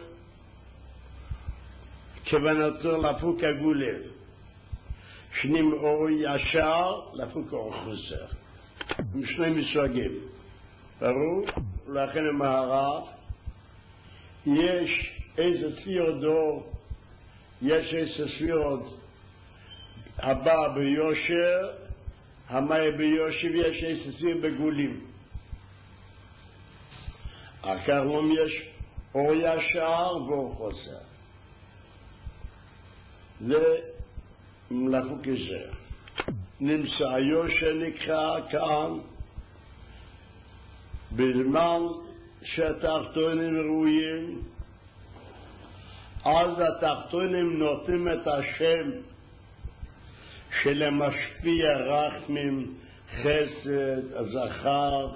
כוונתו לפוק הגולל, שנאמר ישר לפוק החוזר. משני מסוגים, ברור? ולכן המהר"ל יש איזה ספירות דור, יש איזה ספירות הבא ביושר, המאי ביושר, ויש איזה ספירות בגולים. אחר לא יש או ישר ואו חוזר. זה לפוק הזה. נמצא יושר נקרא כאן בזמן שהתחתונים ראויים, אז התחתונים נותנים את השם שלמשפיע רחמים, חסד, הזכר,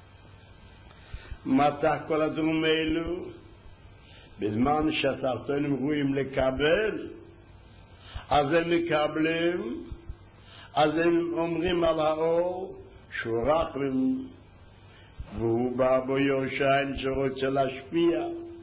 מתח כל הדברים האלו. בזמן שהתחתונים ראויים לקבל, אז הם מקבלים, אז הם אומרים על האור שהוא רחמים, והוא בא בו יושן שרוצה להשפיע.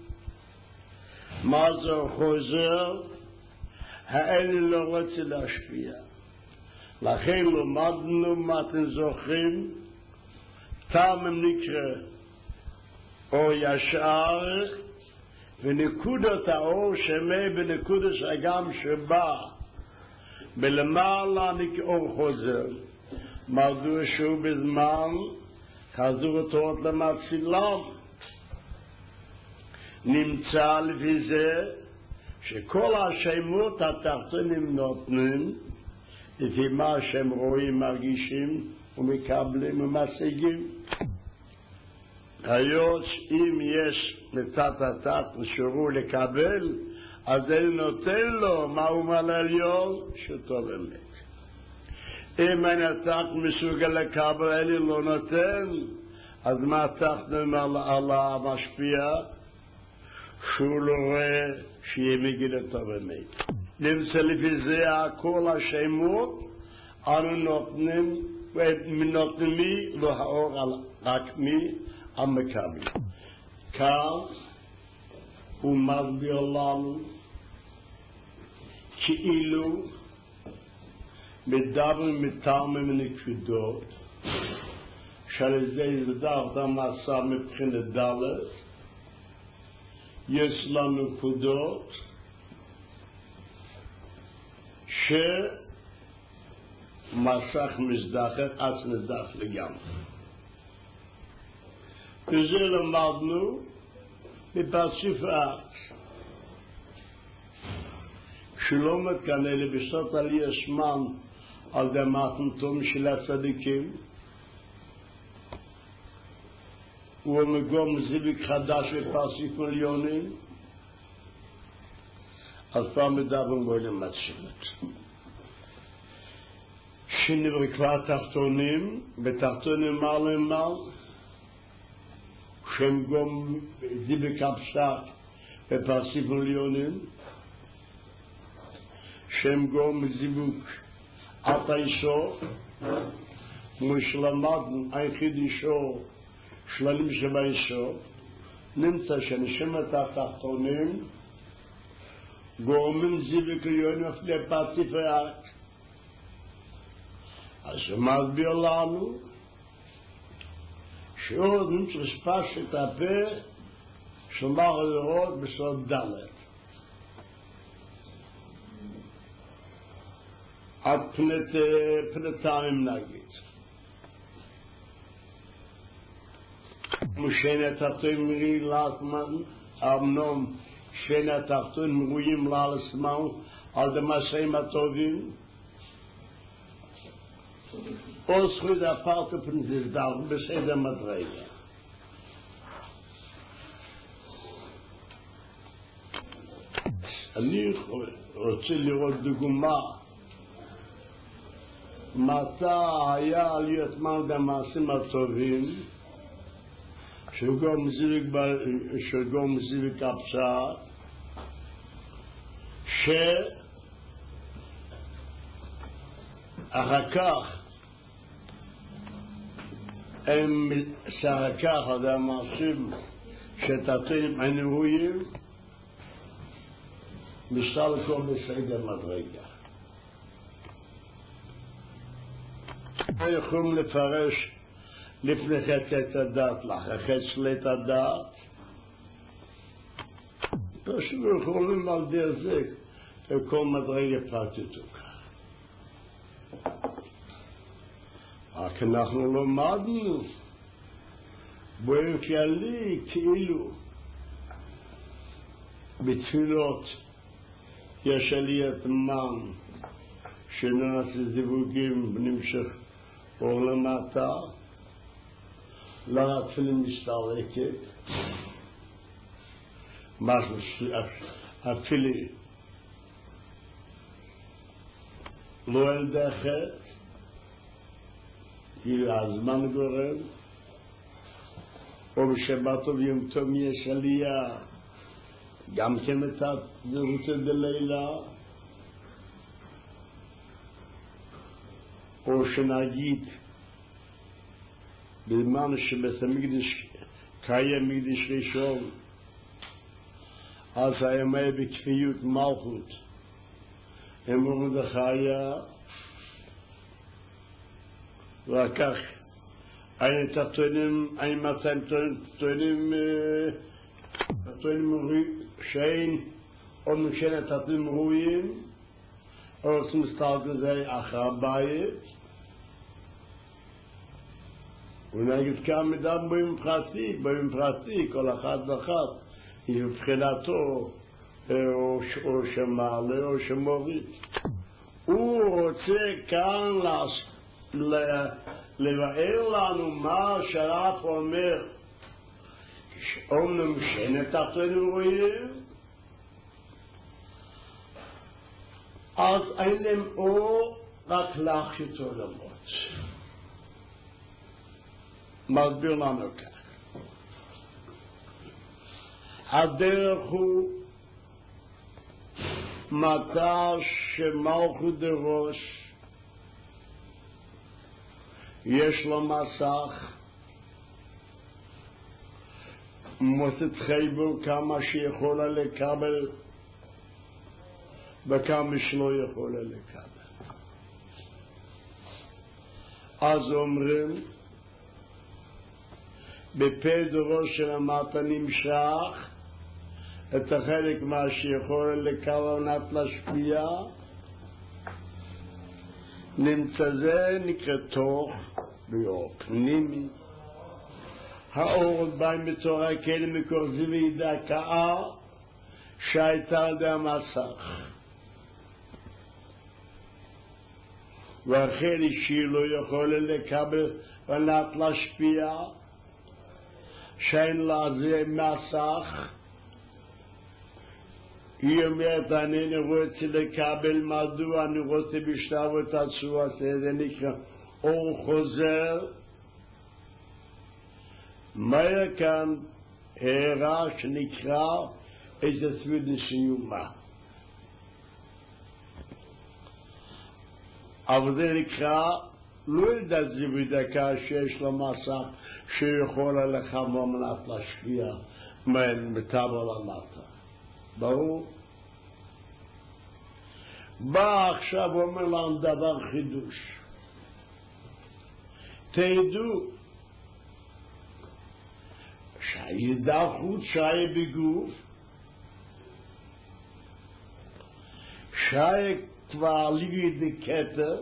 מה זה חוזר? האלה לא רוצה להשפיע. לכן למדנו מה אתם זוכרים? טעם נקרא אור ישר, ונקודת האור שמי בנקודת הגם שבא בלמעלה נקרא חוזר. מדוע שהוא בזמן חזור אותו למצילם. נמצא לפי זה שכל השמות התחתונים נותנים לפי מה שהם רואים, מרגישים ומקבלים ומשיגים. היות אם יש מצד התחת שיעור לקבל, אז זה נותן לו מה הוא מעלה עליון שטוב אמת. אם אין התחת מסוגל לקבל, אלי לא נותן, אז מה התחתנו על המשפיע? שהוא לא רואה שיהיה מגיל טוב אמת. נמצא לפי זה כל השמות אנו נותנים מי לא האור רק מי המקבל. כאן הוא מסביר לנו כאילו מדברים מטעמים ונקודות שעל זה ידעת המסע מבחינת דלת. יש לנו נקודות שמסך מזדחת עד מזדח לגמרי. וזה למדנו בפרצוף הארץ. שלא מקנה לבסות על ישמן על דמתנתום של הצדיקים, ומגום זיוויק חדש בפרצוף מיליונים, אז פעם מדברים בו למצוות. שנברקבה תחתונים, בתחתונים מעל שהם גם זיוויק הפשט בפרצוף מיליונים, שהם גם זיוויק עד האישו, משלמדנו היחיד אישו, שללים שבאישו, נמצא שנשמת התחתונים, גורמים זיוויק יונף לפרצוף הארץ. אז שמסביר לנו שעוד נמצא שפש את הפה שמר לראות בסוד דלת. עד פנתיים נגיד. משנה תחתון מרי לעצמן, אמנום שנה תחתון מרויים לעצמן על דמשאים הטובים, או זכות הפרט ופנזדל בסדר מדרגה. אני רוצה לראות דוגמה מתי היה להיות מן במעשים הטובים שגום זיוויק הפשט אחר כך זה המעשים שתתאים הנבואים מסתלקו בסדר מדרגה. לא יכולים לפרש לפני חצת הדת, לאחרי חצת הדת. פשוט יכולים על דרך זה כל מדרגה פרטית וכך. רק אנחנו למדנו באופן כללי כאילו בתפילות יש עליית מן שנעשה זיווגים ונמשך אור למטה, התפילין מסתלקת, משהו התפילי לא על דחת, כי הזמן גורם, או בשבת ויום טוב יש עלייה, גם כן את זרוצה דלילה, או שנגיד בזמן שבית המקדש קיים מקדש ראשון, אז הימי בכפיות מלכות הם מרדכיה, וכך אין תחתונים, אין 200 תחתונים שאין או משנה תחתונים ראויים, או מסתלק לזה אחר הבית, ונגיד כאן מדבר באופן פרטי, כל אחד ואחת, מבחינתו, או שמעלה או שמוריד. הוא רוצה כאן לבאר לנו מה שהרב אומר, אומנם שאין תחתונים רואים, אז אין להם או רק להחשיט עולמות. מסביר לנו כך. הדרך הוא מתי שמלכות דראש יש לו מסך, מוצאת חייבו כמה שיכולה לקבל וכמה שלא יכולה לקבל. אז אומרים בפה דראש שלמטה נמשך את החלק מה שיכול לקבל להשפיע, נמצא זה נקרא תוך באור פנימי. האור בא בצורה כאלה מקור זיווי דקה שהייתה על די המסך, ואחר אישי לא יכול לקבל להשפיע שאין לה זה מסך. היא אומרת, אני רוצה לקבל, מדוע אני רוצה בשלבות הצורה, זה נקרא אור חוזר. מה היה כאן הערה שנקרא איזה סביד סיומה, אבל זה נקרא לא ידע זיווי דקה שיש לו מסך שיכולה לך ממנת להשפיע מטבע למטה. ברור? בא עכשיו אומר לנו דבר חידוש. תדעו שהידע חוץ שהיה בגוף, שהיה כבר ליבי דקטר,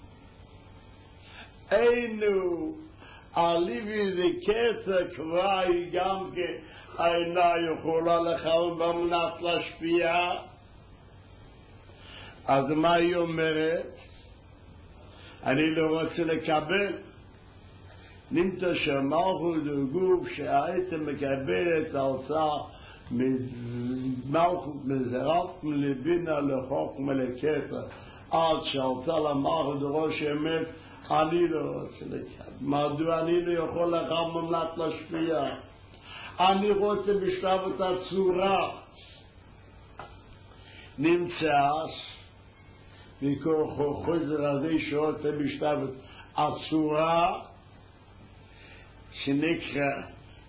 אינו הליבי דקטר כבר היא גם אינה יכולה לך במנת להשפיע. אז מה היא אומרת? אני לא רוצה לקבל. נמצא שמלכות וגוף שהייתם מקבל את ההוצאה מלכות מזרעת מלבינה לחוכמה לקטר, עד שעלתה למלכות וראש אמת. אני לא רוצה לקבל. מדוע אני לא יכול לך במנת להשפיע? אני רוצה בשלב את הצורה. נמצא וכל חוזר הזה שעות משתבת הצורה שנקרא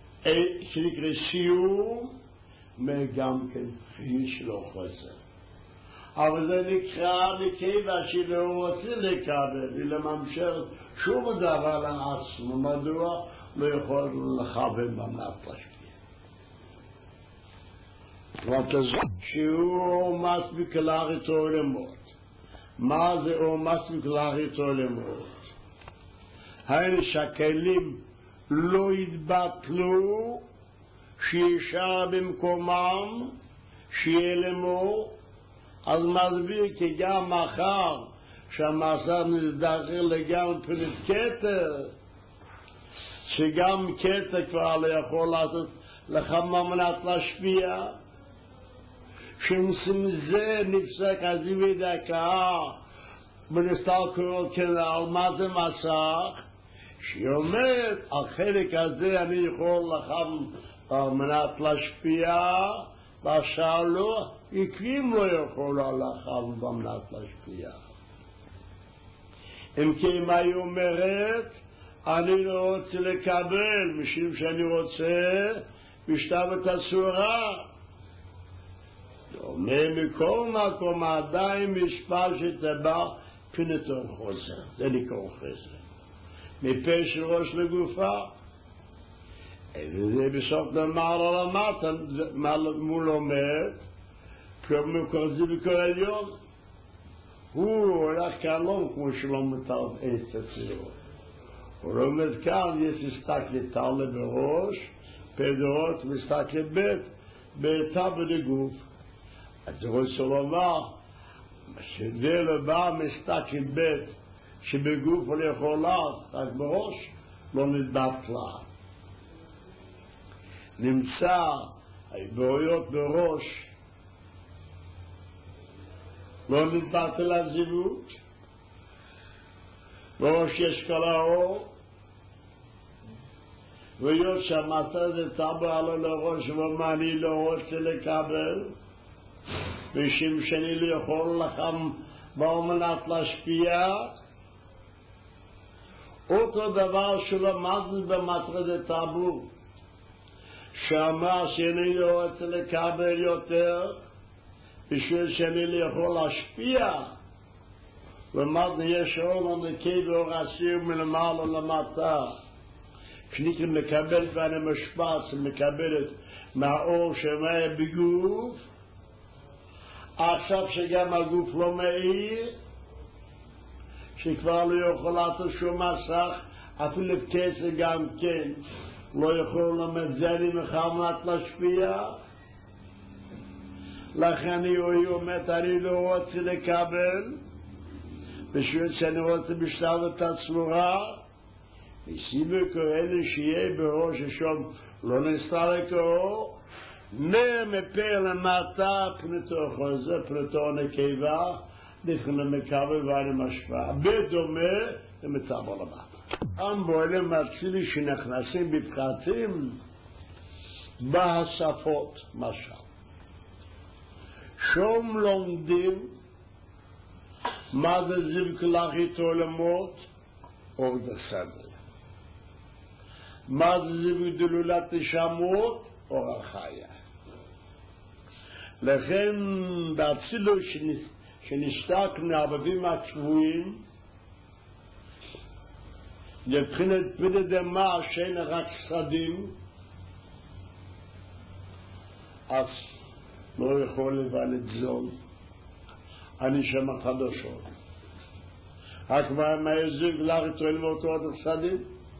סיום וגם כן יש לו חוזר. אבל זה נקרא מכיוון שלא רוצה לקבל ולממשר שום דבר לעצמו. מדוע? לא יכול לכוון במנת להשפיע. שהוא מספיק לאריתו למות. מה זה מספיק לאריתו למות? היינו שהכלים לא יתבטלו, שישאר במקומם, שיעלמו. אז מסביר כי גם מחר שהמסע נזדחר לגמרי פנית כתר, שגם כתר כבר לא יכול לעשות לך ממנת להשפיע, שמסים זה נפסק הזיווי דקה ונסתכל על מה זה מסך, שאומרת על חלק הזה אני יכול לך ממנת להשפיע, בשאלו יקרים לא יכול לך ממנת להשפיע. אם כן מה היא אומרת? אני לא רוצה לקבל, משום שאני רוצה בשתבת הצורה. מכל מקום עדיין משפט שתבע פינתו חוזר. זה נקרא חוזר. מפה של ראש לגופה. וזה בסוף למעלה למטה, מול עומד, כמו זה בכל עליון. הוא הולך כעלום כמו שלא מטל עץ הציור. הוא לומד כאן, יש הסתכלי תלה בראש, פדרות מסתכלי בית, ביתה בגוף. אז זה רוצה לומר, שזה לבא מסתכלי בית, שבגוף הוא יכול לעשות, רק בראש לא נתבטלה. נמצא בעיות בראש, לא נתבטל הזיוות, בראש יש כל האור, ויש שהמצא זה טבע עלו לראש ומה אני לא רוצה לקבל, ושם שאני לא יכול לכם באמנת להשפיע. אותו דבר שלמדנו במטרד טאבו, שאמר שאני לא רוצה לקבל יותר, בשביל שאני לא יכול להשפיע. למדנו יש אור נקי ואור עשיר מלמעלה למטה. כשאני מקבל ואני משפץ, מקבלת מהאור שמאיר בגוף, עכשיו שגם הגוף לא מאיר, שכבר לא יכול לעשות שום מסך, אפילו כסף גם כן, לא יכול למד זה אני מחמת להשפיע. לכן היא אומרת, אני לא רוצה לקבל, בשביל שאני רוצה בשלב הצורה, וסיבה כאלה שיהיה בראש השום לא נסתלק האור, מפה למטה פנתו חוזר, פנתו נקבה, לכן מקבל ואני משפע. בדומה למצב למטה. אמבוילים מצילי שנכנסים בפחתים בהשפות משל. שום לומדים מה זה זיווק לאחית עולמות אור דסדר. מה זה זיווק דלולת נשמות אור החיה. לכן באצילו שנשתק מהעבדים הצבועים לבחינת פריד דמה שאין רק סדים, אז לא יכול לבלת זון. אני שמע חדשות. רק מה יזיק לאחית עולמות עוד סדים?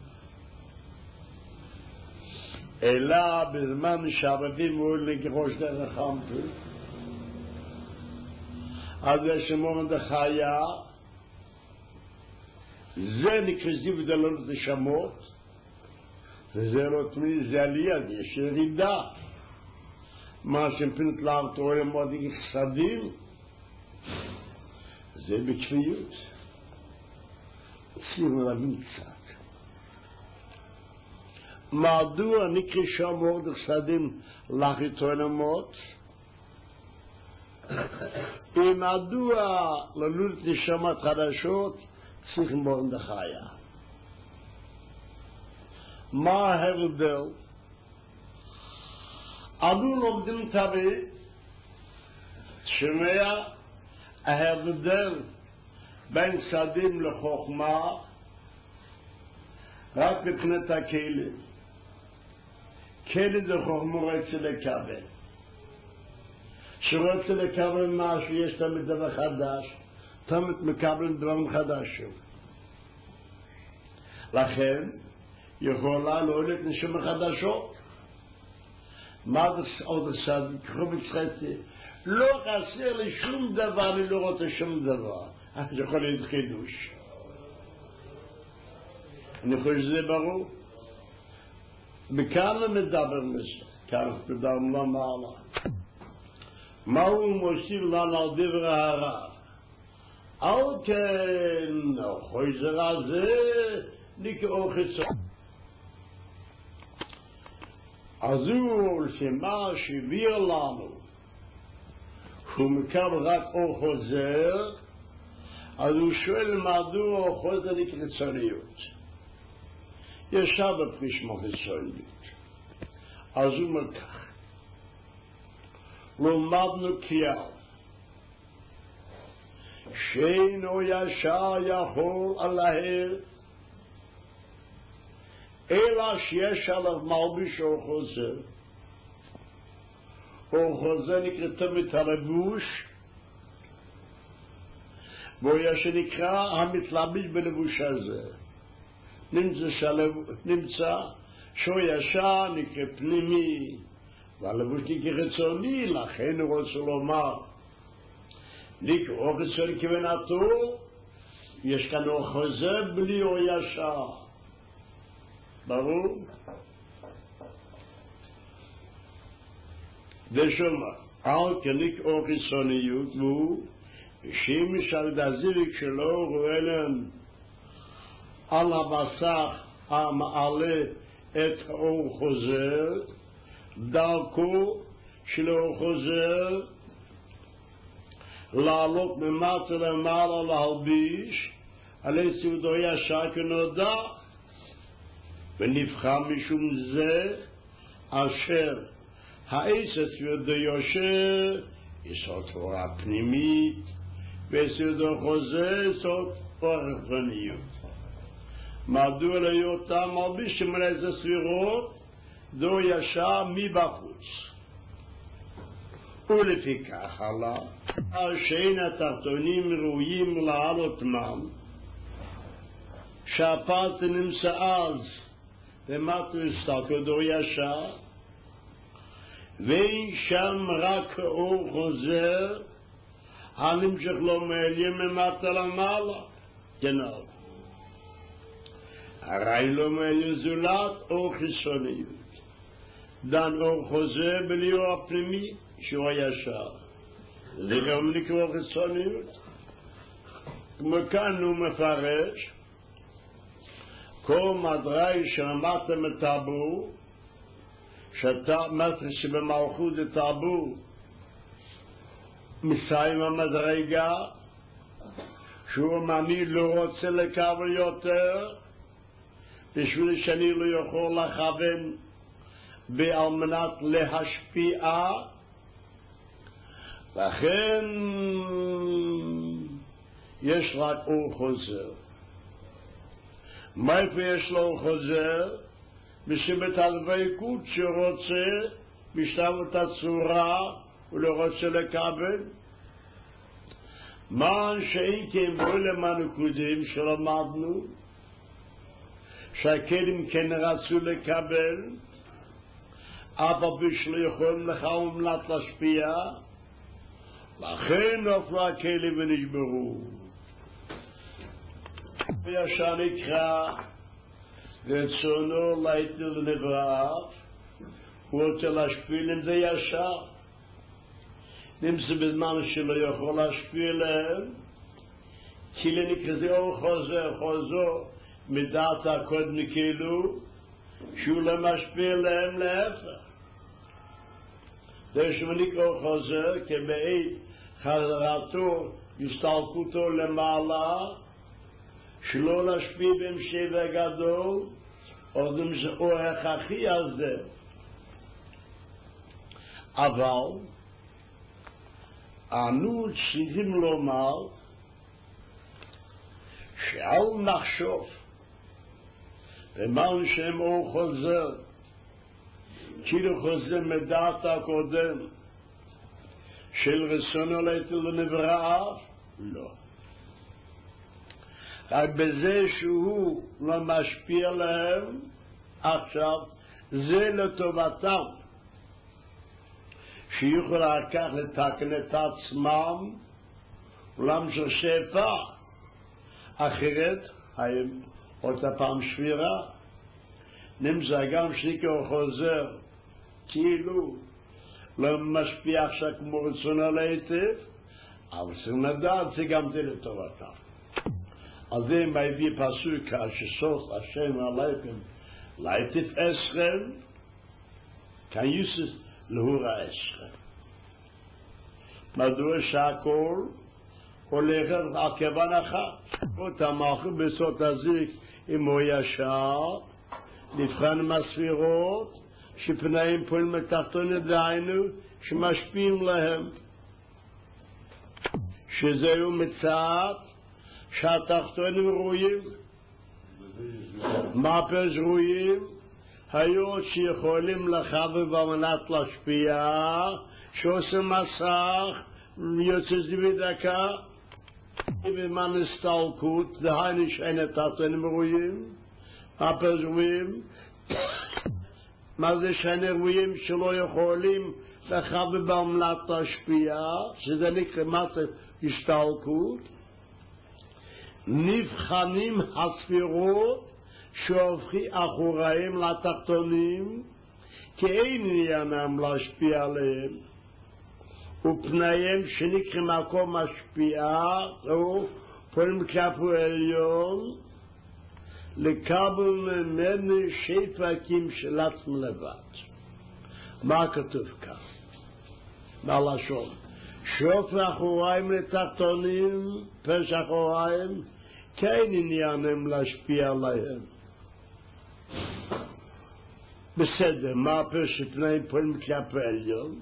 אלא בזמן שהעבדים הוא לגירוש דרך חמתי, אז יש מורד החיה, זה נקרא זיווק דלולת נשמות, וזה לא תמיד, זה עלייה, יש ירידה. מה שמפינת לאחית עולמות סדים, זה בכפיות. צריכים להבין קצת. מדוע נקרא שם מורד סדים לאחית עולמות? אם מדוע ללולת נשמות חדשות צריך מרדכי? מה ההבדל? אנו לומדים תמיד שומע ההבדל בין צדים לחוכמה רק מבחינת הכלים. כלים זה חוכמה רוצה לקבל. שרוצה לקבל משהו יש תמיד דבר חדש, תמיד מקבלים דברים חדשים. לכן יכולה להוליד נשמה חדשות. מה זה עוד צדיק? קחו בצחצי. לא חסר לי שום דבר, אני לא רוצה שום דבר. זה יכול להיות חידוש. אני חושב שזה ברור. מכאן מדבר מזה. כאן מדבר למעלה. מה הוא מוסיף לנו על דבר הרע? על כן, החוזר הזה נקרא חיצון. אז הוא שמה שהביא לנו הוא מקבל רק או חוזר, אז הוא שואל מדוע או חוזר לחיצוניות. ישב בפרישמה חיצוניות. אז הוא מקח. למדנו כלל שאינו ישר יכול על ההר אלא שיש עליו מלביש או חוזר. או חוזר נקרא תמיד הלבוש, והוא שנקרא המתלבש בלבוש הזה. נמצא שהוא ישר נקרא פנימי, והלבוש נקרא חיצוני, לכן הוא רוצה לומר נקרא חיצוני כוונתו, יש כאן או חוזר בלי או ישר. ברור? ושומע, על כניק או חיצוניות הוא שימש על דזיריק שלו רואה להם על המסך המעלה את האור חוזר, דרכו של האור חוזר לעלות ממטה למעלה להלביש עלי סעודו ישר כנודע, ונבחר משום זה אשר העצת סעודו יושר יסוד תורה פנימית וסעודו חוזר יסוד תורה חיצוניות. מדוע להיותם מלבישים על איזה ספירות דו ישר מבחוץ. ולפיכך עלה שאין התחתונים ראויים לעלות מן שהפרט נמצא אז ומטו הסתכלו דו ישר ואין שם רק אור חוזר הנמשך לו מעליין ממטה למעלה. genau. הרי לא מעליין זולת אור חיצוניות. דן אור חוזר בלי אור הפנימי שהוא הישר. זה גם נקרא חיצוניות. כמו כאן הוא מפרש כל מדרג שלמדתם את טאבו, שבמלכות זה טאבו מסיים המדרגה שהוא מאמין לא רוצה לקבל יותר בשביל שאני לא יכול לכוון ועל מנת להשפיע, לכן יש רק אור חוזר. מאיפה יש לו אור חוזר? בשביל הלוויקות שרוצה בשלמות הצורה ולא רוצה לקבל. מה שאין כן בעולם הנקודים שלמדנו שהכלים כן רצו לקבל אבל בשביל יכולים לך ומלט להשפיע, לכן נפלו הכלים ונשברו. וישר נקרא רצונו להיתן לנבראיו, הוא רוצה להשפיע להם זה ישר. נמצא בזמן שלא יכול להשפיע להם, כי לנקרא זה אור חוזר, חוזר מדעת הקודם כאילו, שהוא לא משפיע להם להפך. זה שהוא נקרא חוזר כבעית חזרתו, הסתלקותו למעלה, שלא להשפיע במשב הגדול, או ההכרחי הזה. אבל אנו צריכים לומר שאל נחשוב במן שם אור חוזר, כאילו חוזר מדעת הקודם של רצונו להתל לנבראה, לא. רק בזה שהוא לא משפיע להם עכשיו, זה לטובתם, שיוכלו לקח לתקן את עצמם ולהמשיך שפע. אחרת, אותה פעם שבירה, נמצא גם שיקר חוזר, כאילו לא משפיע עכשיו כמו רצונו להיטב, אבל צריך לדעת זה גם זה לטובתם. על זה מביא פסוק שסוף השם עליכם להיטב אסכם, כאן יוסף להורה אסכם. מדוע שהכל הולך על כיוון אחת. ותמך בסוד הזיק אם הוא ישר, נבחן מספירות שפנאים פועלים מתחתון דהיינו שמשפיעים להם. שזהו מצד שהתחתונים רואים. מה פרש רואים? היו שיכולים לחבב על מנת להשפיע, שעושה מסך, יוצא זווית דקה, במן הסתלקות, דהיינו שאין התחתונים רואים. מה פרש רואים? מה זה שאין רואים שלא יכולים לחבב על מנת להשפיע, שזה נקרא מה זה הסתלקות. נבחנים הספירות שהופכי אחוריים לתחתונים, כי אין עניינם להשפיע עליהם, ופניהם שנקרא מקום משפיע, או פועלים כלפי עליון, לקבל ממנו שפעים של עצמם לבד. מה כתוב כאן? בלשון. שופך אחוריים לתחתונים, פרש אחוריים, כן עניינם להשפיע עליהם. בסדר, מה פרש פניהם פועלים כלפי עליון?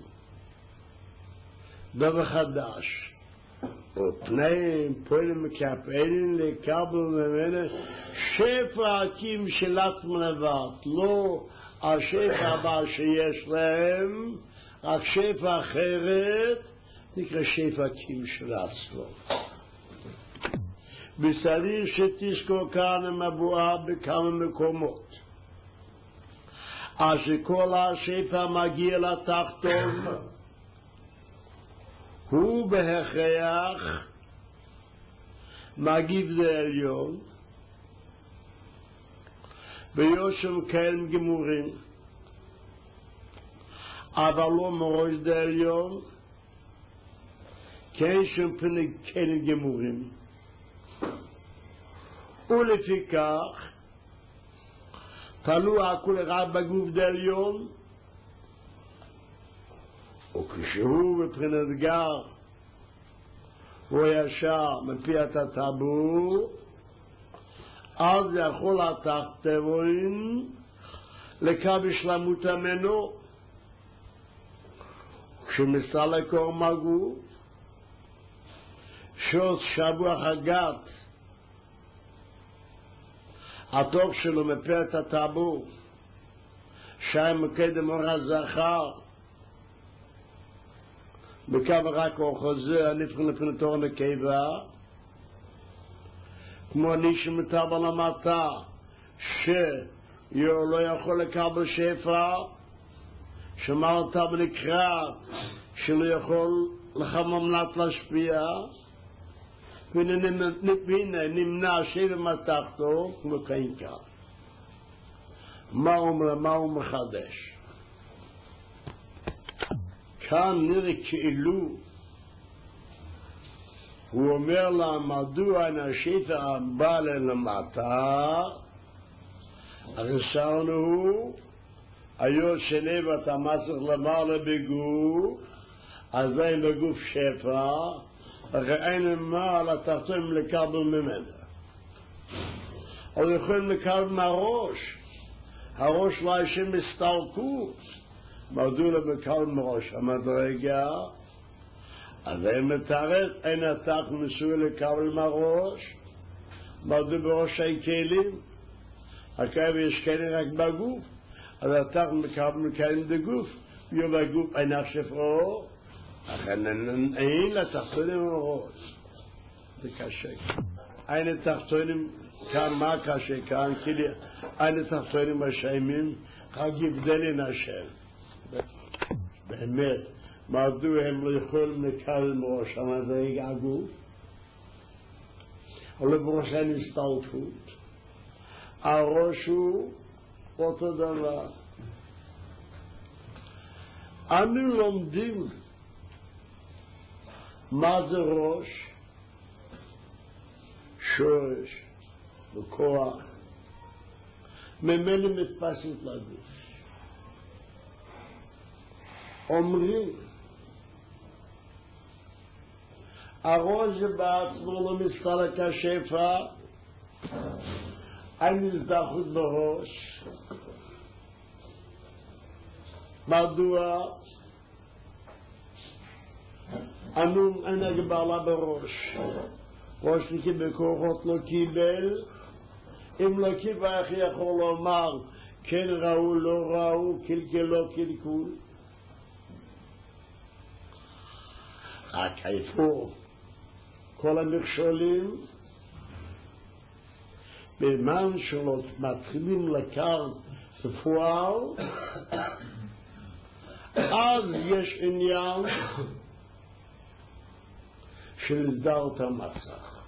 דבר חדש. ופניהם פועלים כלפי עליון לקבל ממנו שפעים של עצמם לבד. לא השפע הבא שיש להם, רק שפע אחרת, נקרא שפעים של עצמו. בסדר שתזכור כאן המבואה בכמה מקומות. שכל השפע מגיע לתחתון, הוא בהכרח מגיב לעליון, ביושם כאלה גמורים, אבל לא מראש לעליון, כן שם פני כאלה גמורים. ולפיכך, תלו הכל אחד בגוף דעליון, וכשהוא מבחינת גר, הוא ישר מפי את הטבור, אז יכול התחתון לקבל שלמות ממנו. כשמסתלק אור מהגוף, שוס שבוע הגת, הטוב שלו מפי את הטבור, שם מקדם אור הזכר, בקו רק אור חוזר, נבחן לפני תור נקבה, כמו נישם מטבל למטה, שלא יכול לקבל שפע, שמרת בנקראת, שלא יכול לחממנת להשפיע, והנה נמנע שבע מתחתו, כמו כאין כך. מה הוא מחדש? כאן נראה כאילו הוא אומר לה מדוע השפע בא למטה, הראשון הוא היות שלב אתה מסך למעלה בגוף, אז אין בגוף שפע, ואין מה על התחתונים לקבל ממנו. אבל יכולים לקבל מהראש. הראש לא יש מסתלקות. מדוע לא מקבל מראש המדרגה? אז אין מתארת, אין התחת מסוי לקבל מהראש. מדוע בראש הכלים? הכאב יש כלים רק בגוף. אז התחת מקבל בגוף. ובגוף אין השפרו. לכן אין לתחתונים מראש. זה קשה. אין לתחתונים כאן מה קשה כאן, כי אין לתחתונים השיימים, רק יבדלין השם. באמת, מדוע הם לא יכולים לקבל מראש המדרגה הגוף? אבל בראש אין הסתלקות. הראש הוא אותו דבר. אנו לומדים מה זה ראש, שורש וכוח, ממנו מתפשט לגוף. אומרים, הראש בעצמו לא מסתלק השפע, אין הזדחות בראש. מדוע? אנו אין הגבלה בראש. ראש נקי בכוחות לא קיבל. אם לא קיבל, איך יכול לומר כן ראו, לא ראו, קלקלו, קלקול? רק איפה כל המכשולים בזמן שלא מתחילים לקר בפועל, אז יש עניין של סדרת המסך.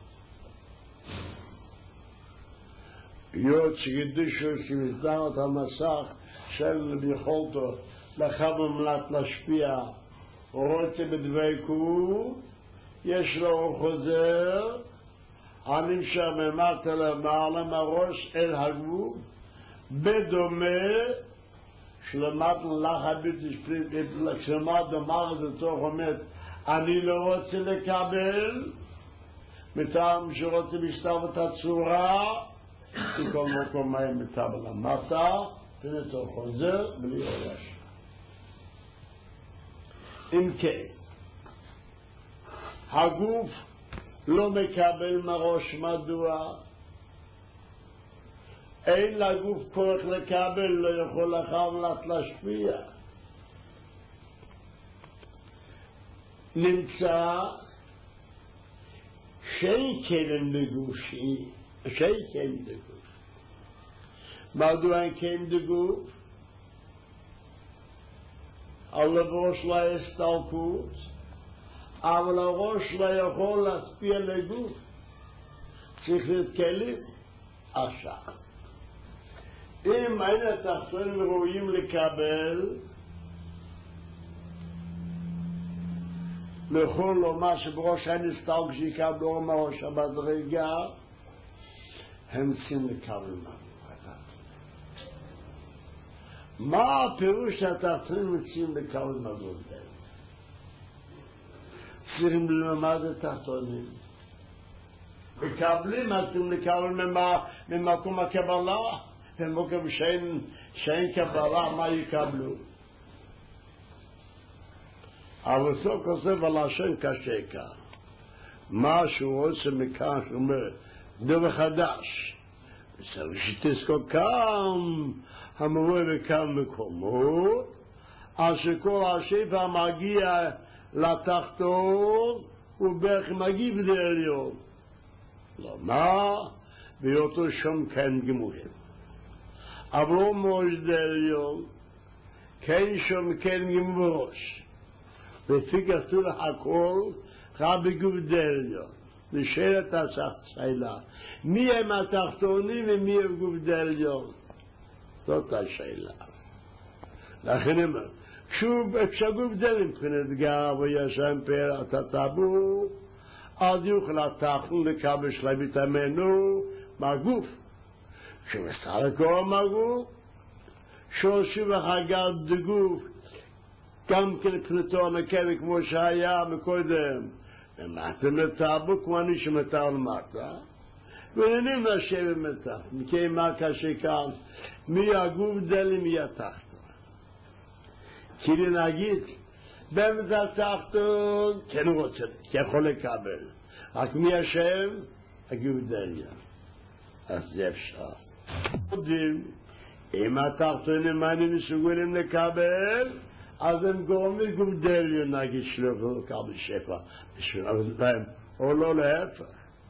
היות שגידשו של סדרת המסך של ביכולתו לחמם להשפיע רוצה בדבקות, יש לו חוזר, הנמשך ממטה למעלה מהראש אל הגוף, בדומה שלמדנו לך כשלמד אמר את אותו עומד, אני לא רוצה לקבל, מטעם שרוצה להשתוות את הצורה, כל מקום מהם מטעם למטה, ונתו חוזר בלי ראש. אם כן, הגוף לא מקבל מראש. מדוע? אין לגוף כוח לקבל, לא יכול לחמלת להשפיע. נמצא שייקן בגושי, שייקן בגוף. מדוע אין כן בגוף? על הראש לא הסתלקות, אבל הראש לא יכול להשפיע לגוף. צריך להתקלים עכשיו. אם אין התחתונים ראויים לקבל, לכל לומר שבראש אין הסתלקות שיקבלו מראש המדרגה, הם צריכים לקבל מה. מה הפירוש שהתחתונים רוצים לקבל מגודל? צריכים ללמד את התחתונים. מקבלים, אתם לקבל ממקום הקבלה, ומקום שאין קבלה, מה יקבלו? אבל סוף כוסף על השם קשה כאן. מה שהוא רוצה מכאן, שהוא אומר, דבר חדש. וצריך שתזכור כאן, המבוא בכאן מקומות, אז שכל השפע מגיע לתחתון, ובערך מגיב לעליון. למה? בהיותו שם כן גמורים. אבל לא מראש לעליון, כן שם כן גמורוש. לפי כתוב הכל, רק בגוף לעליון. נשאלת השאלה, מי הם התחתונים ומי הם גוף לעליון? זאת השאלה. לכן אומר, כשגוף דל מבחינת גר וישם פר התטבור, אז יוכל התחתון לקבל שלמית ממנו מהגוף. כשמסתלקו מהגוף, שורשי וחגת דגוף גם כן מבחינתו הנקבה כמו שהיה מקודם, למטה מטבו כמו אני שמטר למטה, ונהנים לשבת מתחת, מכי מכה שכאן, מי הגוף דלי מי התחתון. כאילו נגיד, באמת התחתון, כן הוא רוצה, יכול לקבל, רק מי השם? הגוף דליה. אז זה אפשר. יודעים, אם התחתונים מעני מסוגלים לקבל, אז הם גורם לגוף דליה, נגיד שלוחו לקבל שפע, או לא להפך.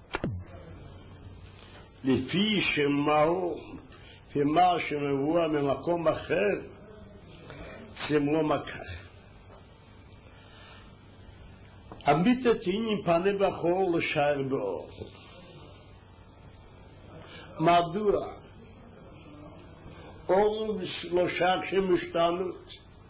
לפי שמהו, ומה שמבוא ממקום אחר, צמרו מכך. הביטתין עם פני בחור לשער באור. מדוע? אור ושלושה כשמשתנות.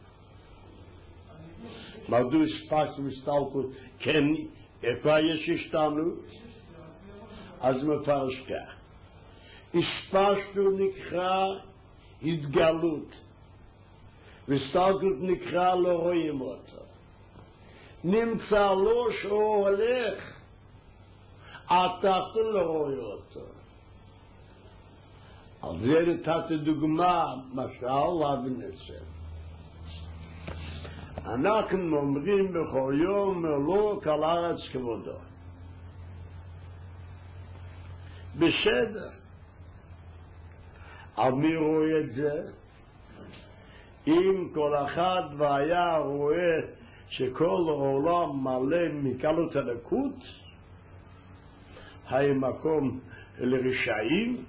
מדוע ספק ומסתלקות? כן, איפה יש השתנות? אז מפרש כך. הספשנו נקרא התגלות, וסתלקות נקרא לא רואים אותו. נמצא לו שהוא הולך, התחתון לא רואה אותו. על זה נתת דוגמה, משל להבנסר. אנחנו אומרים בכל יום מלוק על הארץ כבודו. בסדר. על מי רואה את זה? אם כל אחד והיה רואה שכל העולם מלא מקלות הלקות, היה מקום לרשעים,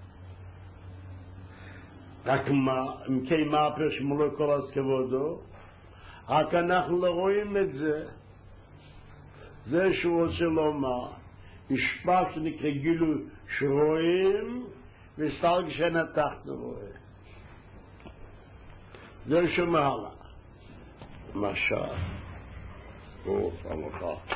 רק מה פרש מלוק כל הארץ כבודו? רק אנחנו לא רואים את זה. זה שהוא רוצה לומר, השפע שנקרא גילו שרואים, וסתלק שנתחנו רואה. זה שמעלה. משל. המחה.